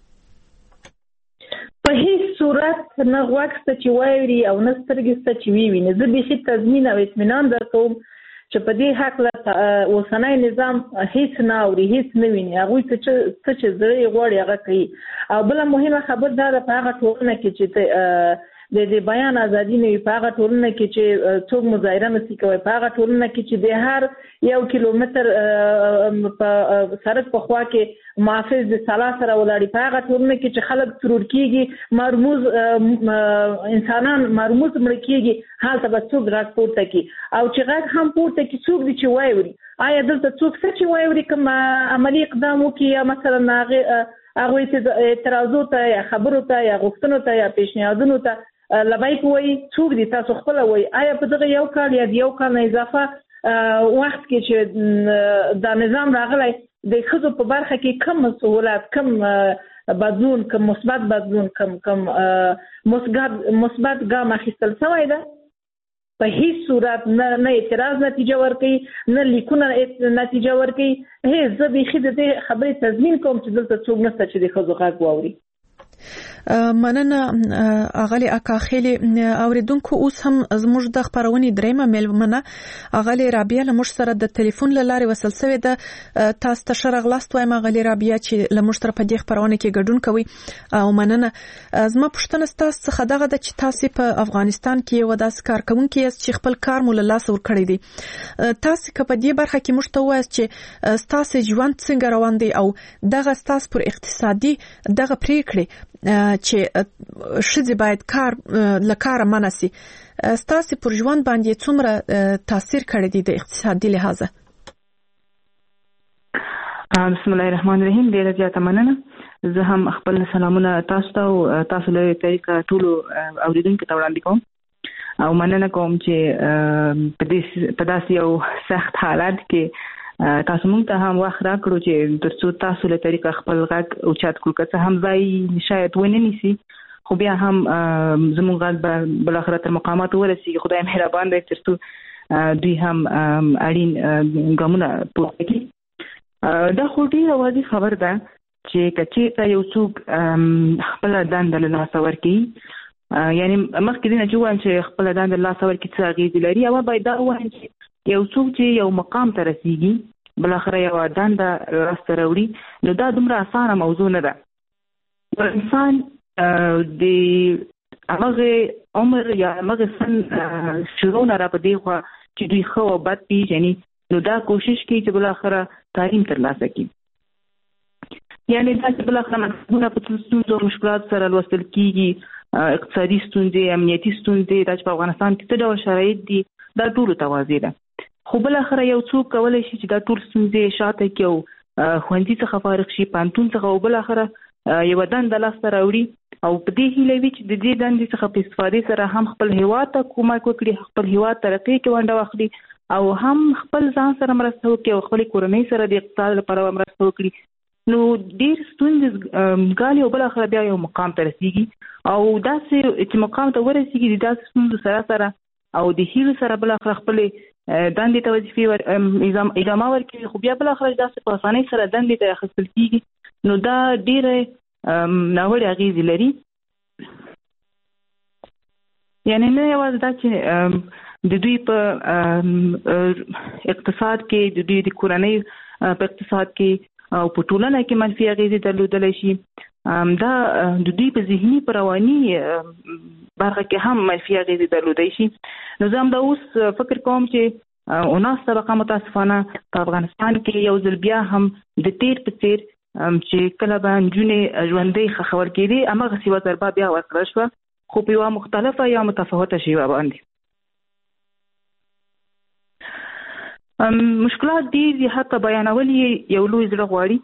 په هیڅ صورت نه غوښته چې واوري او نه سترګې ست چې ویویني. زه به هیڅ تضمین او اطمینان درکوم چې په دې حق له اوسنۍ نظام هیڅ نه اوري، هیڅ نه ویني. هغه څه چې زړه غوړي هغه کوي. او بل مهمه خبر دا ده په هغه ټولنه کې چې د دې بیان ازادي نه وي، په هغه ټولنه کې چې څوک مظاهره نشي کوي، په هغه ټولنه کې چې د هر یو کیلومتر په سړک په خوا کې محافظ د سلا سره ولاړی، په هغه ټولنه کې چې خلک ترور کیږي، مرموز انسانان مرموز مړ کیږي، هلته به څوک غږ پورته کوي او چې غږ هم پورته کوي څوک دي چې وايوري. آیا دلته څوک څه چې وايوري کوم عملی اقدام وکړي یا مثلا هغه هغه ته اعتراضو ته یا خبرو ته یا غوښتنو ته یا پیشنهادونو ته لبیک وایي، څوک دي تاسو خپل وایي. آیا په دغه یو کال یا یو کال نه اضافه وخت کې چې دا نظام راغلی د ښځو په برخه کې کم سهولت، کم بدلون، کم مثبت بدلون، کم کم مثبت ګام اخیستل شوی ده؟ په هیڅ صورت نه اعتراض نتیجه ورکوي، نه لیکونه نتیجه ورکوي. هیڅ زه بیخي د دې خبرې تضمین کوم چې دلته څوک نشته چې د ښځو غږ واوري. مننه اغلی اکاخلی. اوریدونکو اوس هم زموږ د خبرونې دریمه میلمنه اغلی رابعه له موږ سره د ټلیفون له لارې وصل شوې ده. تاسو ته ښه راغلاست وایم اغلی رابعه چې له موږ سره په دې خبرونه کې ګډون کوي. او مننه. زما پوښتنه ستاسو څخه دغه ده چې تاسو په افغانستان کې یو داسې کارکونکي یاست چې خپل کار مو له لاسه ورکړی دی. تاسو که په دې برخه کې موږ ته ووایاست چې ستاسو ژوند څنګه روان دی او دغه ستاسو پر اقتصادي دغه پریکړې چې شذې باید کار لکاره مناسي ستاسو پر ژوند باندې څومره تاثیر کړی دی د اقتصادي لحاظه؟ بسم الله الرحمن الرحیم. ډیره زیاته مننه. زه هم خپل سلامونه تاسو ته او تاسو له طریقه ټول اوریدونکو ته وړاندې کوم او مننه کوم چې په دې په داسې یو سخت حالت کې تاسو مونږ ته هم وخت راکړو چې ترڅو تاسو له طریقه خپل غږ او چات کول که هم ځای شاید ونه نیسي، خو بیا هم زموږ غږ به بل اخر تر مقامات ورسیږي. خدای مهربان دی ترڅو دوی هم اړین ګامونه پورته کړي. دا خو ډېره واضح خبر ده چې که چېرته یو څوک خپله دنده له لاسه ورکوي، یعنی مخکې دې نه چې ووایم چې خپله دنده له لاسه ورکړي څه اغېزې لري، اول باید دا ووایم چې یو څوک چې یو مقام ته رسیږي بالاخره یو دنده لاسته راوړي، نو دا دومره اسانه موضوع نه ده. انسان د هغه عمر یا هغه سن شروع نه را په دې خوا چې دوی ښه او بد پیژني، نو دا کوشش کوي چې بالاخره تعلیم ترلاسه کړي. یعنې دا چې بالاخره مکتبونه په ستونزو او مشکلاتو سره لوستل کېږي، اقتصادي ستونزې، امنیتي ستونزې، دا چې په افغانستان کې څه ډول شرایط دي، دا ټولو ته واضح ده. خو بالاخره یو څوک کولی شي چې دا ټول ستونزې شاته کړي او ښوونځي څخه فارغ شي، پوهنتون څخه، او بالاخره یوه دنده لاسته راوړي او په دې هیله وي چې د دې دندې څخه په استفادې سره هم خپل هیواد ته کومک وکړي، خپل هیواد ترقۍ کې ونډه واخلي او هم خپل ځان سره مرسته وکړي او خپلې کورنۍ سره د اقتصاد لپاره مرسته وکړي. نو ډېر ستونزې ګالي او بالاخره بیا یو مقام ته رسیږي او داسې چې مقام ته ورسیږي د داسې ستونزو سره سره او د هیلو سره بالاخره خپلې دندې ته وظیفې ادامه ورکوي، خو بیا بالاخره داسې په اسانۍ سره دندې ته اخیستل کېږي. نو دا ډېرې ناوړې اغېزې لري یعنی نه یوازې دا چې د دوی په اقتصاد کې د دوی د کورنۍ په اقتصاد کې او په ټولنه کې منفي اغېزې درلودلی شي، دا د دوی په ذهني په رواني برخه کې هم منفي اغېزې درلودلی شي. نو زه همدا اوس فکر کوم چې اوناس طبقه متاسفانه په افغانستان کې یو ځل بیا هم د تیر په څیر چې کله به نجونې ژوندۍ ښخول کېدې هماغسې یوه ضربه بیا ورکړل شوه، خو په یوه مختلفه یا متفاوته شیوه باندې. مشکلات ډېر دي، حتی بیانول یې یو لوی زړه غواړي.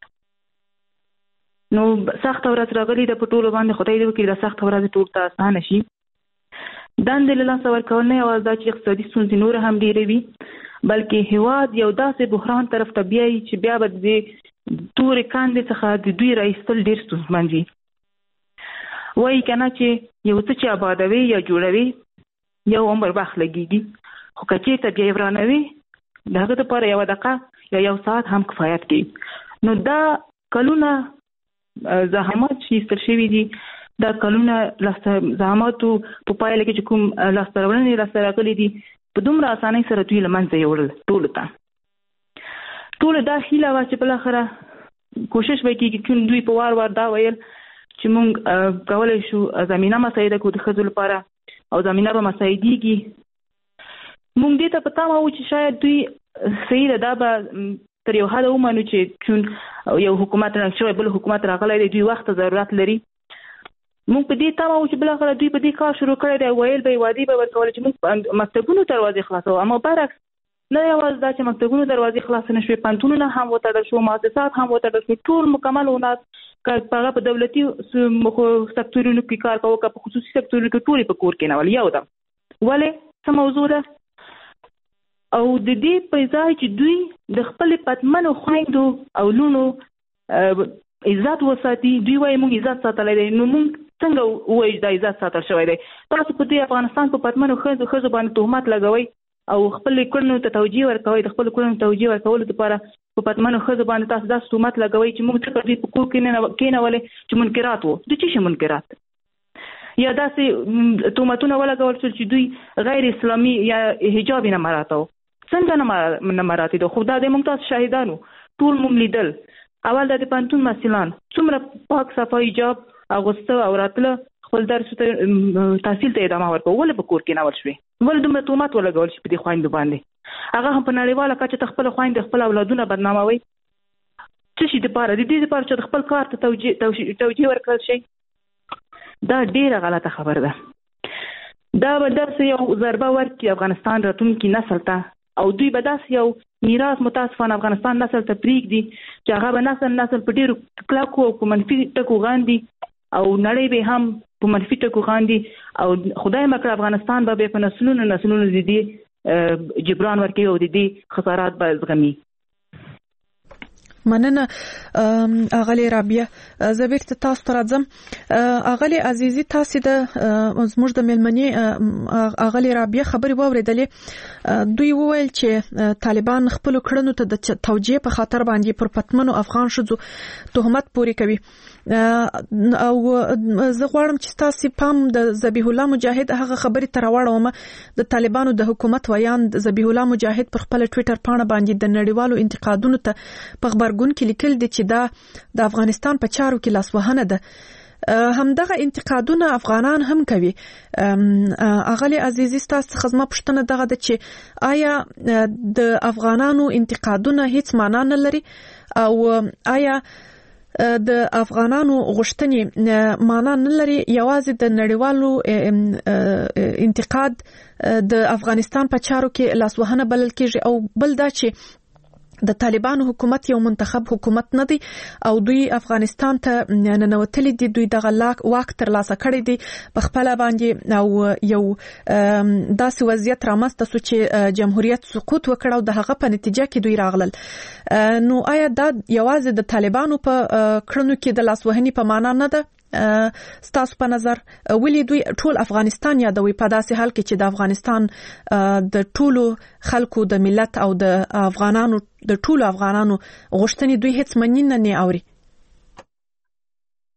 نو سخته ورځ راغلې ده په ټولو باندې، خدای دې وکړي دا سخته ورځ ټولو ته اسانه شي. دندې له لاسه ورکول نه یوازې دا چې اقتصادي ستونزې نور هم ډېرې وي، بلکې هېواد یو داسې بحران طرف ته بیایي چې بیا به د تورې کاندې څخه د دوی راایستل ډېر ستونزمن وي. وایي که نه چې یو څه چې آبادوي یا جوړوي یو عمر وخت لګېږي، خو که چېرته بیا یې ورانوي د هغه دپاره یوه دقیقه یا یو ساعت هم کفایت کوي. نو دا کلونه زحمات چې ایستل شوي دي، دا کلونه زحماتو په پایله کې چې کوم لاسته راوړنې لاسته راغلي دي په دومره اسانۍ سره دوی له منځه یوړل ټولو ته. ټولو دا هیله وه چې بالاخره کوشش به کېږي چې دوی په وار وار دا ویل چې موږ کولی شو زمینه مساعده کړو د ښځو لپاره او زمینه به مساعدېږي. موږ دې ته په تمه وو چې شاید دوی صحیح ده، دا به تر یو حده ومنو چې چون یو حکومت رنګ شوی بل حکومت راغلی دی، دوی وخت ته ضرورت لري. موږ په دې تمه وو چې بالاخره دوی په دې کار شروع کړی دی، ویل به یې وعدې به ورکولې چې موږ مکتبونو دروازې خلاصوو، اما برعکس نه یوازې دا چې مکتبونو دروازې خلاصې نه شوې، پوهنتونونه هم وتړل شو، مؤسسات هم وتړل شو، ټول مکمل وناس که هغه په دولتي سکتورونو کې کار کوو که په خصوصي سکتورونو کې ټولې په کور کېنول. یو ده ولې څه موضوع ده؟ او د دې په ځای چې دوی د خپلې پتمنو خویندو او لونو عزت وساتي، دوی وایي موږ عزت ساتلی دی. نو موږ څنګه ووایو دا عزت ساتل شوی دی؟ تاسو په دې افغانستان په پتمنو ښځو ښځو باندې تهمت لګوئ او خپلې کړنو ته توجیه ورکوئ، د خپلو کړنو توجیه ورکولو لپاره په پتمنو ښځو باندې تاسو داسې تهمت لګوئ چې موږ څنګه دوی په کور کېنولې چې منکرات وو. د څه شي منکرات؟ یا داسې تهمتونه ولګول شول چې دوی غیر اسلامي یا حجاب یې نه مراته وو. څنګه نه مراته دي؟ خو دا د موږ تاسو شاهدانو ټول موږ لیدل. اول د پوهنتون محصلان څومره پاک صفا حجاب اغوسته او راتله خپل درس ته تحصیل ته ادامه ورکوه، ولې په کور کېنول شوې؟ ولې دومره تهمت ولګول شي په دې خویندو باندې؟ هغه هم په نړیواله کچه ته خپله خویندې خپل اولادونه بدناموئ. څه شي دپاره؟ د دې دپاره چې د خپل کار ته توجیه ورکړل شي. دا ډېره غلطه خبره ده. دا به داسې یو ضربه ورکړي افغانستان راتلونکي نسل ته، او دوی به داسې یو میراث متاسفانه افغانستان نسل ته پرېږدي چې هغه به نسل نسل په ډېرو کلکو او په منفي ټکو غاندي او نړۍ به هم په منفي ټکو غاندي، او خدای مه کړه افغانستان به بیا په نسلونو نسلونو د دې جبران ورکوي او د دې خسارات به زغمي. مننه اغلی رابعه. زه بیرته تاسو ته راځم. اغلی عزیزي، تاسو د زموږ د مېلمنې اغلی رابعه خبرې واورېدلې. دوی وویل چې طالبان خپل کړنو ته د توجیه په خاطر باندې پر پتمنو افغان ښځو تهمت پورې کوي. او زه غواړم چې تاسو پام د ذبیح الله مجاهد هغه خبرې ته راوړم. د طالبانو د حکومت ویان ذبیح الله مجاهد پر خپل ټوئیټر پاڼه باندې د نړیوالو انتقادونو ته په خبرګون کې لیکل دي چې دا د افغانستان په چارو کې لاسوهنه ده. همدغه انتقادونه افغانان هم کوي. اغلی عزیزي، ستاسو خدمت پوښتنه دغه ده چې آیا د افغانانو انتقادونه هیڅ معنا نه لري، او آیا د افغانانو غوښتنې معنا نه لري؟ یوازې د نړیوالو انتقاد د افغانستان په چارو کې لاسوهنه بلل کېږي، او بل دا چې د طالبانو حکومت یو منتخب حکومت نه دی او دوی افغانستان ته ننوتلي دي، دوی دغه واک ترلاسه کړی دی په خپل باندې، او یو داسې وضعیت رامنځته شو چې جمهوریت سقوط وکړ او د هغه په نتیجه کې دوی راغلل. نو آیا دا یوازې د طالبانو په کړنو کې د لاسوهنې په معنا نه ده؟ ستاسو په نظر ولې دوی ټول افغانستان یادوي په داسې حال کې چې د افغانستان د ټولو خلکو د ملت او د افغانانو د ټولو افغانانو غوښتنې دوی هیڅ مننه نه اوري؟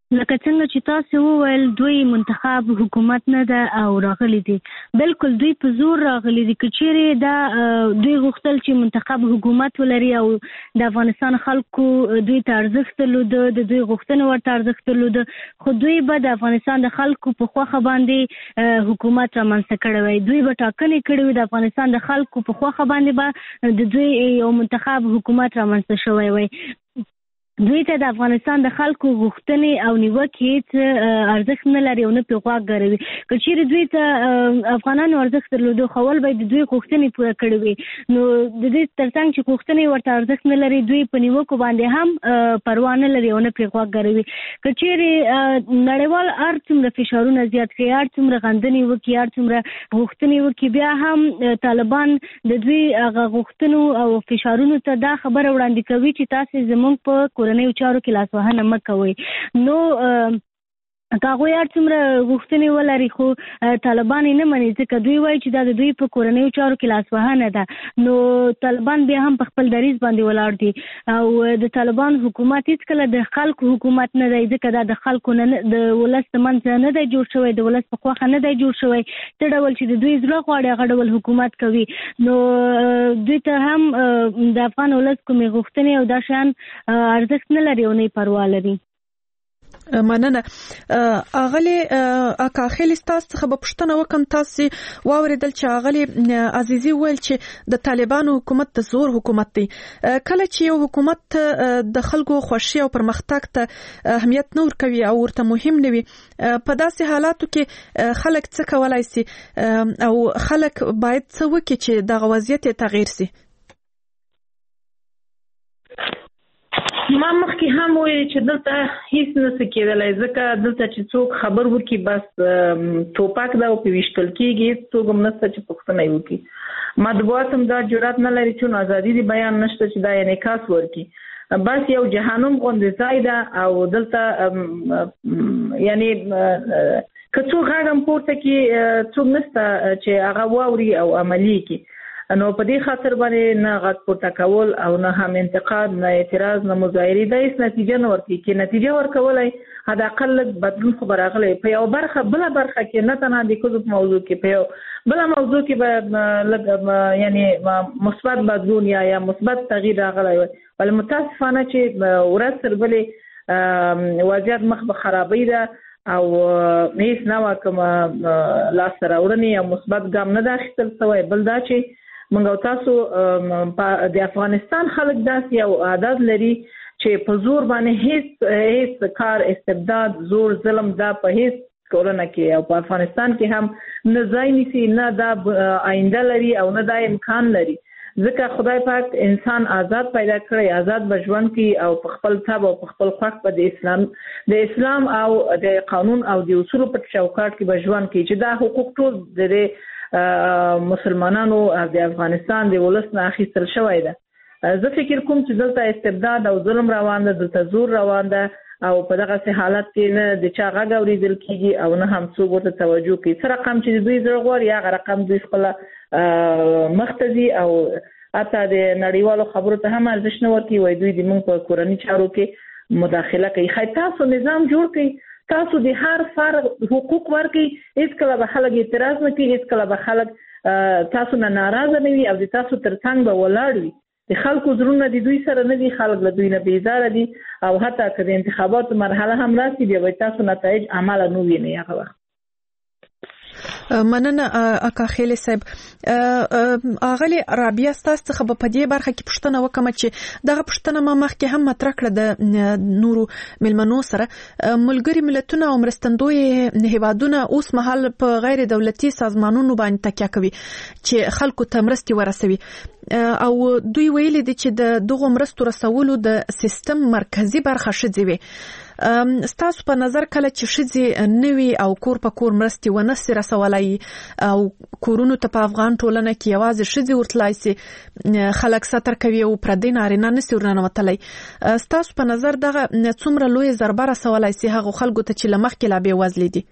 لکه څنګه چې تاسو وویل دوی منتخب حکومت نه ده او راغلي دي، بالکل دوی په زور راغلي دي. که چیرې دا دوی غوښتل چې منتخب حکومت ولري او د افغانستان خلکو دوی ته ارزښت درلوده، د دوی غوښتنې ورته ارزښت درلوده، خو دوی به د افغانستان د خلکو په خوښه باندې حکومت رامنځته کړی وای. دوی به ټاکنې کړې وي، د افغانستان د خلکو په خوښه باندې به د دوی یو منتخب حکومت رامنځته شوی وای. دوی ته د افغانستان د خلکو غوښتنې او نیوکې هیڅ ارزښت نه لري او نه پرې غوږ ګروي. که چیرې دوی ته افغانانو ارزښت درلوده، خو اول به د دوی غوښتنې پوره کړې وي. نو د دې ترڅنګ چې غوښتنې ورته ارزښت نه لري، دوی په نیوکو باندې هم پروا نه لري او نه پرې غوږ ګروي. که چیرې نړیوال هر څومره فشارونه زیات کړي، هر څومره غندنې وکړي، هر څومره غوښتنې وکړي، بیا هم طالبان د دوی هغه غوښتنو او فشارونو ته دا خبره وړاندې کوي چې تاسې زموږ په کورنیو چارو کې لاسوهنه مه کوئ. نو که هغوی هر څومره غوښتنې ولري خو طالبان یې نه مني، ځکه دوی وایي چې دا د دوی په کورنیو چارو کې لاسوهنه ده. نو طالبان بیا هم په خپل دریځ باندې ولاړ دي او د طالبان حکومت هیڅکله د خلکو حکومت نه دی، ځکه دا د خلکو نه د ولس د منځه نه دی جوړ شوی، د ولس په خوښه نه دی جوړ شوی. څه ډول چې د دوی زړه غواړي هغه ډول حکومت کوي. نو دوی ته هم د افغان ولس کومې غوښتنې او دا شیان ارزښت نه لري او نه یې پروا لري. مننه. اغلی اکاخیل تاسو څخه په پښتنه وکم، تاسو واوریدل چې اغلی عزیزي ویل چې د طالبانو حکومت د زور حکومت دی. کله چې یو حکومت د خلکو خوشي او پرمختګ ته اهمیت نه ورکوي او ورته مهم نه وي، په داسې حالاتو کې خلک څه کولای شي او خلک باید څه وکړي چې دغه وضعیت تغیر شي؟ ما مخکې هم ویل چې دلته هیڅ نشي کېدلی، ځکه دلته چې څوک خبر ورکړي بس ټوپک ده او په ویشتل کېږي، هیڅ څوک هم نشته چې پوښتنه یې وکړي. مطبوعات هم دا جرأت نه لري چې ازادي د بیان نشته چې دا انعکاس ورکړي. بس یو جهنم غوندې ځای ده او دلته یعنی که څوک غږ هم پورته کړي څوک نشته چې هغه واوري او عملي کړي. نو په دې خاطر باندې نه غږ پورته کول او نه هم انتقاد، نه اعتراض، نه مظاهرې دا هیڅ نتیجه نه ورکوي. کې نتیجه ورکولای حداقل لږ بدلون خو به راغلی په یو برخه بله برخه کې، نه تنها د ښځو په موضوع کې، په یو بله موضوع کې به لږ یعنی مثبت بدلون یا یا مثبت تغییر راغلی وای. ولې متاسفانه چې ورځ تر بلې وضعیت مخ به خرابۍ ده او هیڅ نوع کومه لاسته راوړنې یا مثبت ګام نه ده اخیستل سوی. بل دا چې موږ او تاسو د افغانستان خلک داسې یو عادت لري چې په زور باندې هیڅ هیڅ کار، استبداد، زور، ظلم دا په هیڅ ټولنه کې او په افغانستان کې هم نه ځای نیسي، نه دا آینده لري او نه دا امکان لري. ځکه خدای پاک انسان آزاد پیدا کړی، آزاد به ژوند کوي او په خپل طب او په خپل خوښ به د اسلام د اسلام او د قانون او د اصولو په چوکاټ کې به ژوند کوي، چې دا حقوق ټول د مسلمانانو د افغانستان د ولس نه اخیستل شوی ده. زه فکر کوم چې دلته استبداد او ظلم روان ده، دلته زور روان ده او په دغه حالت کې نه د چا غږ اورېدل کېږي او نه هم څوک ورته توجه کوي. څه رقم چې دوی زړه غواړي هغه رقم دوی خپله مخ ته ځي او حتی د نړیوالو خبرو ته هم ارزښت نه ورکوي، وایي دوی د موږ په کورني چارو کې مداخله کوي. ښایي تاسو نظام جوړ کړئ، تاسو د هر فرد حقوق ورکړئ، هیڅکله به خلک اعتراض نه کوي، هیڅکله به خلک تاسو نه ناراضه نه وي او د تاسو تر څنګ به ولاړ وي. د خلکو زړونه د دوی سره نه دي، خلک له دوی نه بیزاره دي او حتی که د انتخاباتو مرحله هم راسي بیا به تاسو نتایج عمله نه وینئ هغه وخت. مننه اکاخیل صاحب. اغلی رابعه ستاسو څخه په دې برخه کې پوښتنه وکم چې دغه پوښتنه ما مخکې هم مطرح کړه د نورو ملمنو سره. ملګری ملتونه او مرستندوی هیوادونه اوس مهال په غیر دولتي سازمانونو باندې تکیه کوي چې خلکو ته مرستې ورسوي او دوی ویلي دي چې د دغه مرستو رسولو د سیستم مرکزی برخه شځوي. ستاسو په نظر کله چې شځي نوي او کور په کور مرستې ونسي رسولای او کورونو ته په افغان ټولنه کې یوازې شځي ورتلای سي خلک ستر کوي او پردي نارینه نسي ورننوتلای، ستاسو په نظر دغه څومره لوی ضربه رسولای سي هغه خلکو ته چې لمخ کې لا به وزلې دي؟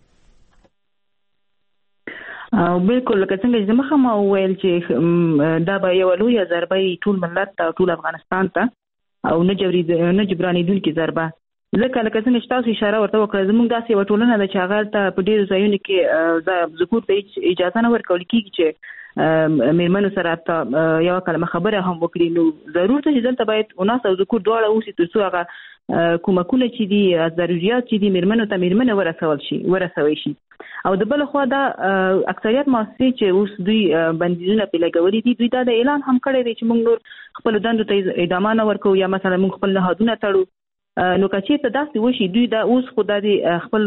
او بالکل لکه څنګه چې مخه ما وویل چې دا به یو لوی ضربه ټول ملت ته ټول افغانستان ته او نه جبري نه جبرانیدونکې ضربه ځکه لکه څنګه چې تاسو اشاره ورته وکړه زموږ داسې یوه ټولنه ده چې هغه ته په ډېرو ځایونو کې د ذکور ته اجازه نه ورکول کېږي چې مېرمنو سره یوه کلمه خبره هم وکړي. نو ضرور ده چې دلته باید اناث او ذکور دواړه اوسي تر څو هغه کومکونه چې دي ضروريات چې دي مېرمنو ته مېرمنه ورسول شي ورسوي شي. او د بل خوا دا اکثریت مؤسسې چې اوس دوی بندیزونه پې لګولي دي دوی دا د اعلان هم کړی دی چې موږ نور خپلو دندو ته ادامه نه ورکوو یا مثلا موږ خپل نهادونه تړو. نو که چېرته داسې وشي دوی دا اوس خو دا د خپل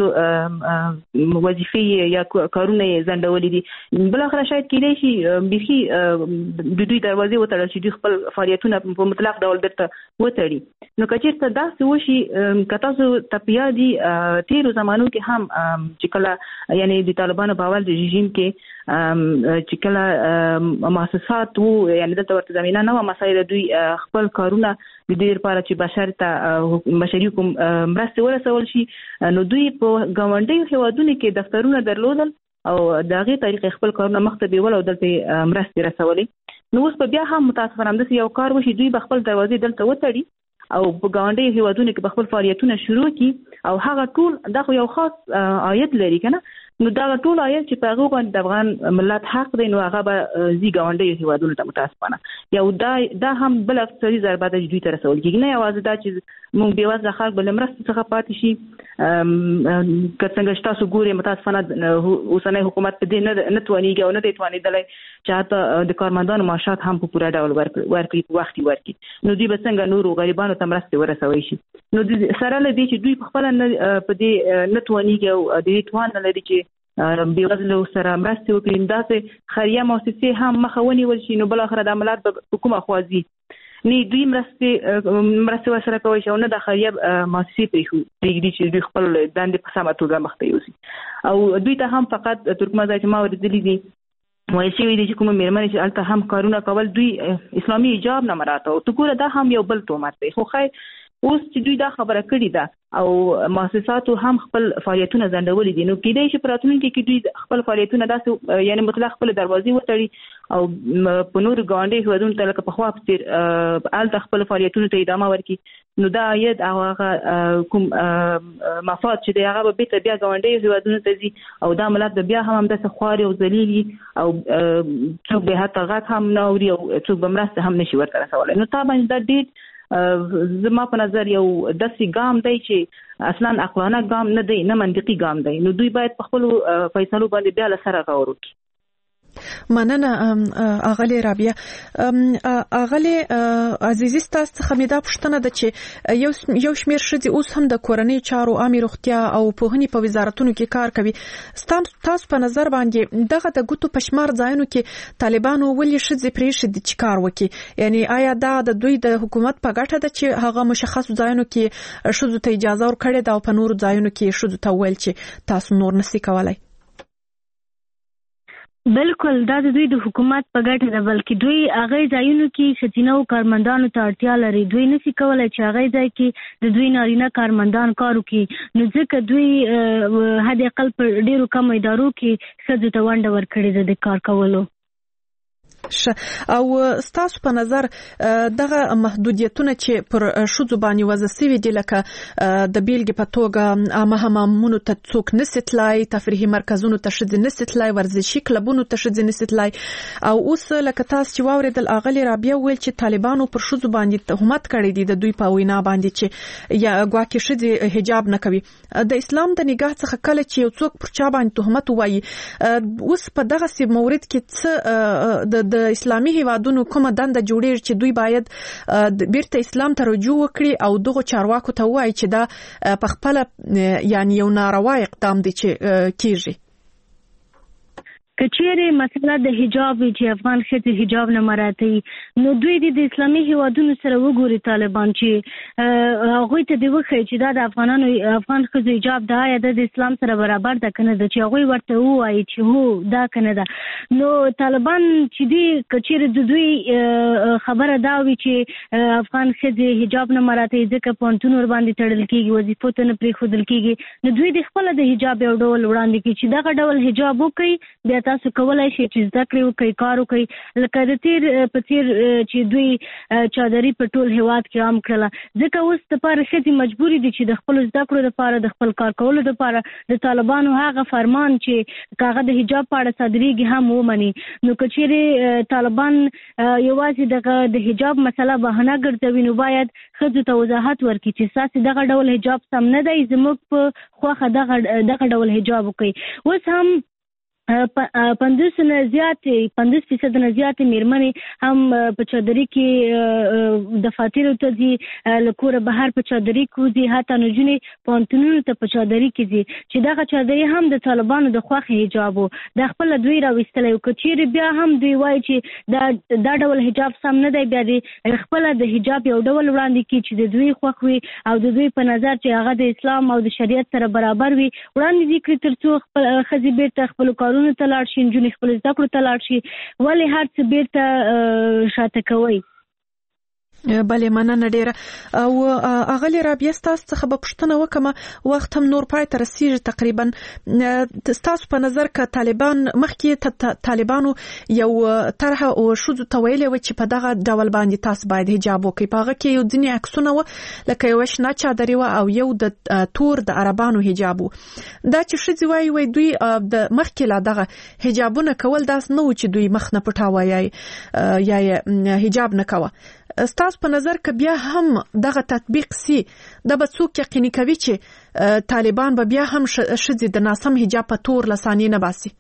وظیفې یا کارونه یې ځنډولي دي بالاخره شاید کېدای شي بیخي د دوی دروازې وتړل شي دوی خپل فعالیتونه په مطلق ډول بیرته وتړي. نو که چېرته داسې وشي که تاسو ته په یاد دي تېرو زمانو کې هم چې کله یعنې د طالبانو په اول د رژیم کې چې کله مؤسسات وو یعنې دلته ورته زمینه نه وه مسایل دوی خپل کارونه د دې لپاره چې بشر ته بشري کوم مرستې ورسول شي نو دوی په ګاونډیو هیوادونو کې دفترونه درلودل او د هغې طریقې خپل کارونه مخته بیول او دلته مرستې رسولې. نو اوس په بیا هم متاسفانه همداسې یو کار وشي دوی به خپل دروازې دلته وتړي او په ګاونډیو هیوادونو کې به خپل فعالیتونه شروع کړي او هغه ټول دا خو یو خاص عاید لري که نه نو دا ټول عاید چې په هغو باندې د افغان ملت حق دی نو هغه به ځي ګاونډیو هیوادونو ته متاسفانه. یو دا دا هم بل اقتصادي ضربه ده چې دوی ته رسول کېږي نه یوازې دا چې موږ بېوزله خلک به له مرستې څخه پاتې شي که څنګه چې تاسو ګورئ متاسفانه اوسنی حکومت په دې نه توانېږي او نه دی توانېدلی چې حتی د کارمندانو معاشات هم په پوره ډول ورکړي په وخت ورکړي نو دوی به څنګه نورو غریبانو ته مرستې ورسوی شي. نو سره له دې چې دوی په خپله په دې نه توانېږي او د دې توان نه لري چې بېوزلو سره مرستې وکړي داسې خیریه مؤسسې هم مخه ونیول شي نو بالاخره دا ملت به په کومه خوا ځي نه دوی مرستې مرستې ورسره کولی شي او نه د خیریه مؤسسې پرېږدي چې دوی خپل دندې په سمه توګه مخته یوسي. او دوی ته هم فقط ترکمنځای چې ما اورېدلي دي ویل شوي دي چې کومه مېرمنې چې هلته هم کارونه کول دوی اسلامي حجاب نه مراعاتوي. ته ګوره دا هم یو بل تهمت دی. خو خیر اوس چې دوی دا خبره کړې ده او مؤسساتو هم خپل فعالیتونه ځنډولي دي نو کېدای شي په راتلونکي کې دوی خپل فعالیتونه داسې یعنې مطلق خپل دروازې وتړي او په نورو ګاونډیو هیوادونو ته لکه پخوا په څېر هلته خپل فعالیتونو ته ادامه ورکړي نو دا عاید او هغه کوم مفاد چې دی هغه به بېرته بیا ګاونډیو هیوادونو ته ځي او دا ملت به بیا هم همداسې خواري او ذلیل وي او څوک به حتی غږ هم نه اوري او څوک به مرسته هم نشي ورته رسولی. نو تا باندې دا ډېر زما په نظر یو داسې ګام دی چې اصلا عقلانه ګام نه دی نه منطقي ګام دی. نو دوی باید په خپلو فیصلو باندې بیا له سره غور وکړي. مننه اغلی رابعه. اغلی عزیزي ستاسو څخه مې دا پوښتنه ده چې یو یو شمېر ښځې اوس هم د کورنۍ چارو عامې روغتیا او پوهنې په وزارتونو کې کار کوي. تاسو په نظر باندې دغه د ګوتو په شمار ځایونو کې طالبانو ولې ښځې پرېښې دي چې کار وکړي؟ یعنی آیا دا د دوی د حکومت په ګټه ده چې هغه مشخصو ځایونو کې ښځو ته اجازه ورکړې ده او په نورو ځایونو کې ښځو ته وویل چې تاسو نور نشئ کولی؟ بالکل دا د دوی د حکومت په ګټه ده بلکې دوی هغه ځایونو کې ښځینه کارمندانو ته اړتیا لري. دوی نشي کولی چې هغه ځای کې د دوی نارینه کارمندان کار وکړي نو ځکه دوی حد اقل په ډېرو کمو ادارو کې ښځو ته ونډه ورکړې ده د کار کولو. او ستاسو په نظر دغه محدودیتونه چې پر ښځو باندې وضع شوي دي لکه د بیلګې په توګه عامه حمامونو ته څوک نشي تلای، تفریحي مرکزونو ته ښځې نشي تلای، ورزشي کلبونو ته ښځې نشي تلای او اوس لکه تاسو چې واورېدل اغلې رابعه ویل چې طالبانو پر ښځو باندې تهمت کړی دی د دوی په وینا باندې چې یا ګواکې ښځې حجاب نه کوي. د اسلام د نگاه څخه کله چې یو څوک پر چا باندې تهمت وایي اوس په دغه سي مورد کې څه د د اسلامي هیوادونو کومه دنده جوړیږي چې دوی باید بیرته اسلام ته رجوع وکړي او دغه چارواکو ته وایي چې دا په خپل یعنی یو ناروا اقدام دی چې کیږي؟ کچېرې مسله د حجاب چې افغان ښځې حجاب نه مراعاتوي نو دوی د اسلامي هیوادونو سره وګوري طالبان چې هغوی ته دې وښیي چې دا د افغانانو افغان ښځو حجاب ده آیا د اسلام سره برابر ده که نه ده چې هغوی ورته ووایي چې هو دا که نه ده. نو طالبان چې دي کچېرې د دوی خبره دا وي چې افغان ښځې حجاب نه مراعاتوي ځکه پوهنتون ورباندې تړل کېږي وظیفو ته نه پرېښودل کېږي نو دوی د خپله د حجاب یو ډول وړاندې کړي چې دغه ډول حجاب وکړي بیا تاسو کولای شئ چې زده کړې وکړئ، کار وکړئ. لکه د تیر په څیر چې دوی چادري په ټول هیواد کې عام کړله، ځکه اوس دپاره ښځې مجبورې دي چې د خپلو زده کړو دپاره، د خپل کار کولو دپاره د طالبانو هغه فرمان چې که هغه د حجاب په اړه صادریږي هم ومني. نو که چیرې طالبان یوازې دغه د حجاب مسله بهانه ګرځوي، نو باید ښځو ته وضاحت ورکړي چې ستاسې دغه ډول حجاب سم نه دی، زموږ په خوښه دغه دغه ډول حجاب وکړي. اوس هم پنځوس نه زیاتې پنځوس فیصد نه زیاتې مېرمنې هم په چادري کې دفاترو ته ځي، له کوره بهر په چادري کې وځي، حتی نجونې پوهنتونونو ته په چادري کې ځي، چې دغه چادري هم د طالبانو د خوښې حجاب و، دا خپله دوی راویستلی و. که چیرې بیا هم دوی وایي چې دا دا ډول حجاب سم نه دی، بیا د خپله د حجاب یو ډول وړاندې کړي چې د دوی خوښ وي او د دوی په نظر چې هغه د اسلام او د شریعت سره برابر وي، وړاندې دې کړي تر څو خپل ښځې بیرته خپلو کارونو ته لاړ شي، نجونې خپل زده کړو ته لاړ شي. ولې هر څه بیرته شاته کوئ؟ بلې مننه ډیره. او اغلی رابعه ستاسو څخه به پوښتنه وکړم، وخت هم نور پای ته رسیږي تقریبا. ستاسو په نظر که طالبان مخکې طالبانو یو طرح او ښځو ته ویلې وه چې په دغه ډول باندې تاسو باید حجاب وکړئ، په هغه کې یو ځینې عکسونه وه لکه یوه شنه چادري وه او یو د تور د عربانو حجاب و. دا چې ښځې وایي وایي دوی د مخکې لا دغه حجابونه کول داس نه و چې دوی مخ نه پټاوه یا یا حجاب نه کوه. ستاسو په نظر که بیا هم دغه تطبیق سي، دا به څوک یقیني کوي چې طالبان به بیا هم ښځې د ناسم حجاب په تور له صحنې نه باسي؟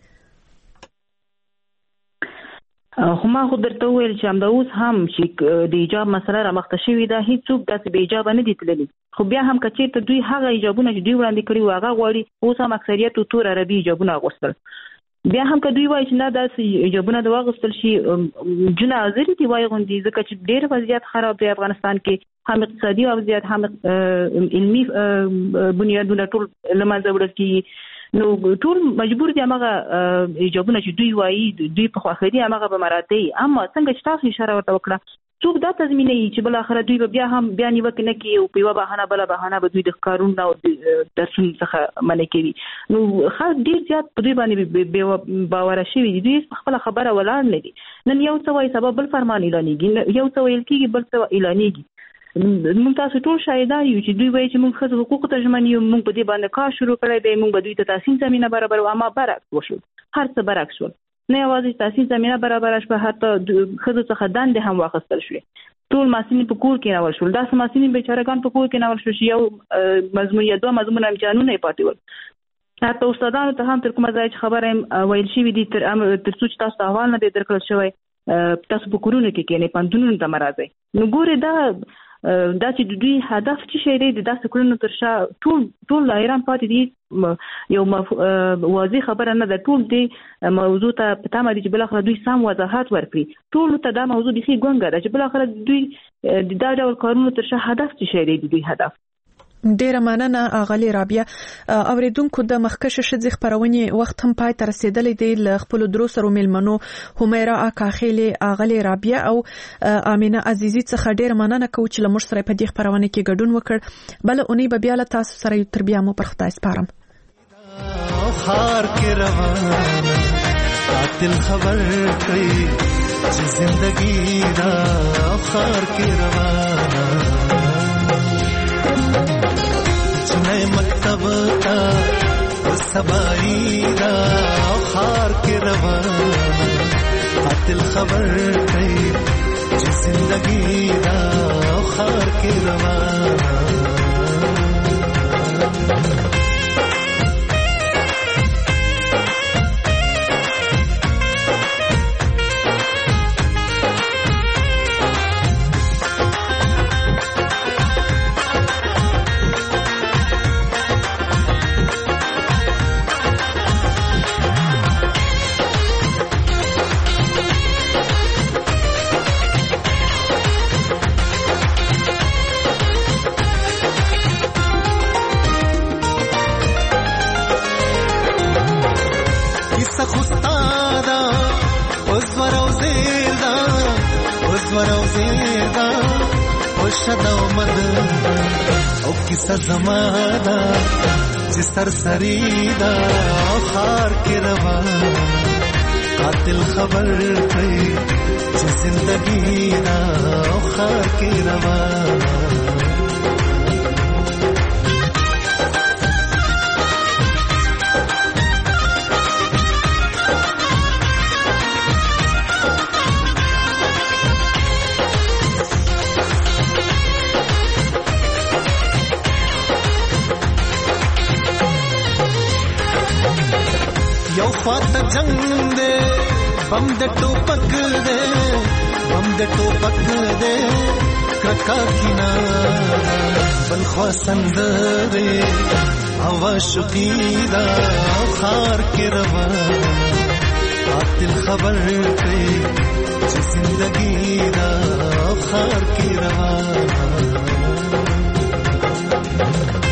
خو ما خو درته وویل چې همدا اوس هم چې د حجاب مسله رامخته شوې ده، هیڅوک داسې بې حجابه نه دي تللي. خو بیا هم که چېرته دوی هغه حجابونه چې دوی وړاندې کړي وو هغه غواړي، اوس هم اکثریت تور عربي حجابونه اغوستل. بیا هم که دوی وایي چې نه داسې حجابونه د واغوستل شي، جونه حاضرې دي واغوندي، ځکه چې ډېر وضعیت خراب دی افغانستان کې، هم اقتصادي وضعیت هم علمي بنیادونه ټول له منځه وړل کېږي. نو ټول مجبور دي همغه حجابونه چې دوی وایي دوی په خوښه دي همغه به مراعتوي. اما څنګه چې تاسو اشاره ورته وکړه، څوک دا تضمینوي چې بالاخره دوی به بیا هم بیا نیوکې نه کوي او په یوه بهانه بله بهانه به دوی د کارونو او درسونو څخه منع کوي. نو خلک ډېر زیات په دوی باندې بې باوره شوي دي، دوی خپله خبره ولاړ نه دي. نن یو څه وایي سبا بل فرمان اعلانېږي، یو څه ویل کېږي بل څه اعلانېږي. موږ تاسو ټول شاهدان یو چې دوی وایي چې موږ ښځو حقوقو ته ژمن یو، موږ په دې باندې کار شروع کړی دی، موږ به دوی ته تحصیل زمینه برابروو. اما برعکس وشول، هر څه برعکس شول. نه یوازې تحصیل زمینه برابره شوه، حتی ښځو څخه دندې هم واخیستل شوې. ټول محصلین په کور کې ناول شول، داسې محصلین بیچارهګان په کور کې ناول شول چې یو مضمون یا دوه مضمونه امتحانونه یې پاتې ول. حتی استادانو ته هم تر کومه ځایه چې خبره یې ویل شوي دي، تر څو چې تاسو ته احوال نه دی درکړل شوی، تاسو په کورونو کې کښېنئ، پوهنتونونو ته مه راځئ. نو ګورې دا دا چې د دوی هدف څه شی دی، د داسې کړنو تر شا ټول ټول حیران پاتې دي. یو واضح خبره نه ده، ټول دې موضوع ته په تمه دي چې بالاخره دوی سم وضاحت ورکړي. ټولو ته دا موضوع بیخي ګونګه ده چې بالاخره دوی د دا ډول کارونو تر شا هدف څه شی دی، د دوی هدف. ډیره مننه اغلی رابعه. اوریدونکو د مخکشه ښځې خبرونې وخت هم پای ته رسیدلی دی. له خپلو درو سرو میلمنو همیرا اکاخیلې، اغلی رابعه او امینه عزیزي څخه ډیره مننه کوو چې له موږ سره په دې خبرونه کې ګډون وکړ. بله اونۍ به بیا له تاسو سره تر بیا مو پر خدای سپارم. خار کې روانه قاتل خبر کوي چې زندگی دا خار کې روانه چنه مکتب تا سبائی دا خار کې روانه قاتل خبر کوي چې زندگی دا خار کې روانه او کیسه زماده چې سرسری دا خار کې روان قاتل خبر کوي چې زندګي دا خار کې روان یو خواته جنگ دے بم د ټوپک دے بم د ټوپک دے کرکا کینا بل خوا سندره هوا شقیدا خار کې روان قاتل خبر کوي چې زندګی دا خار کې روان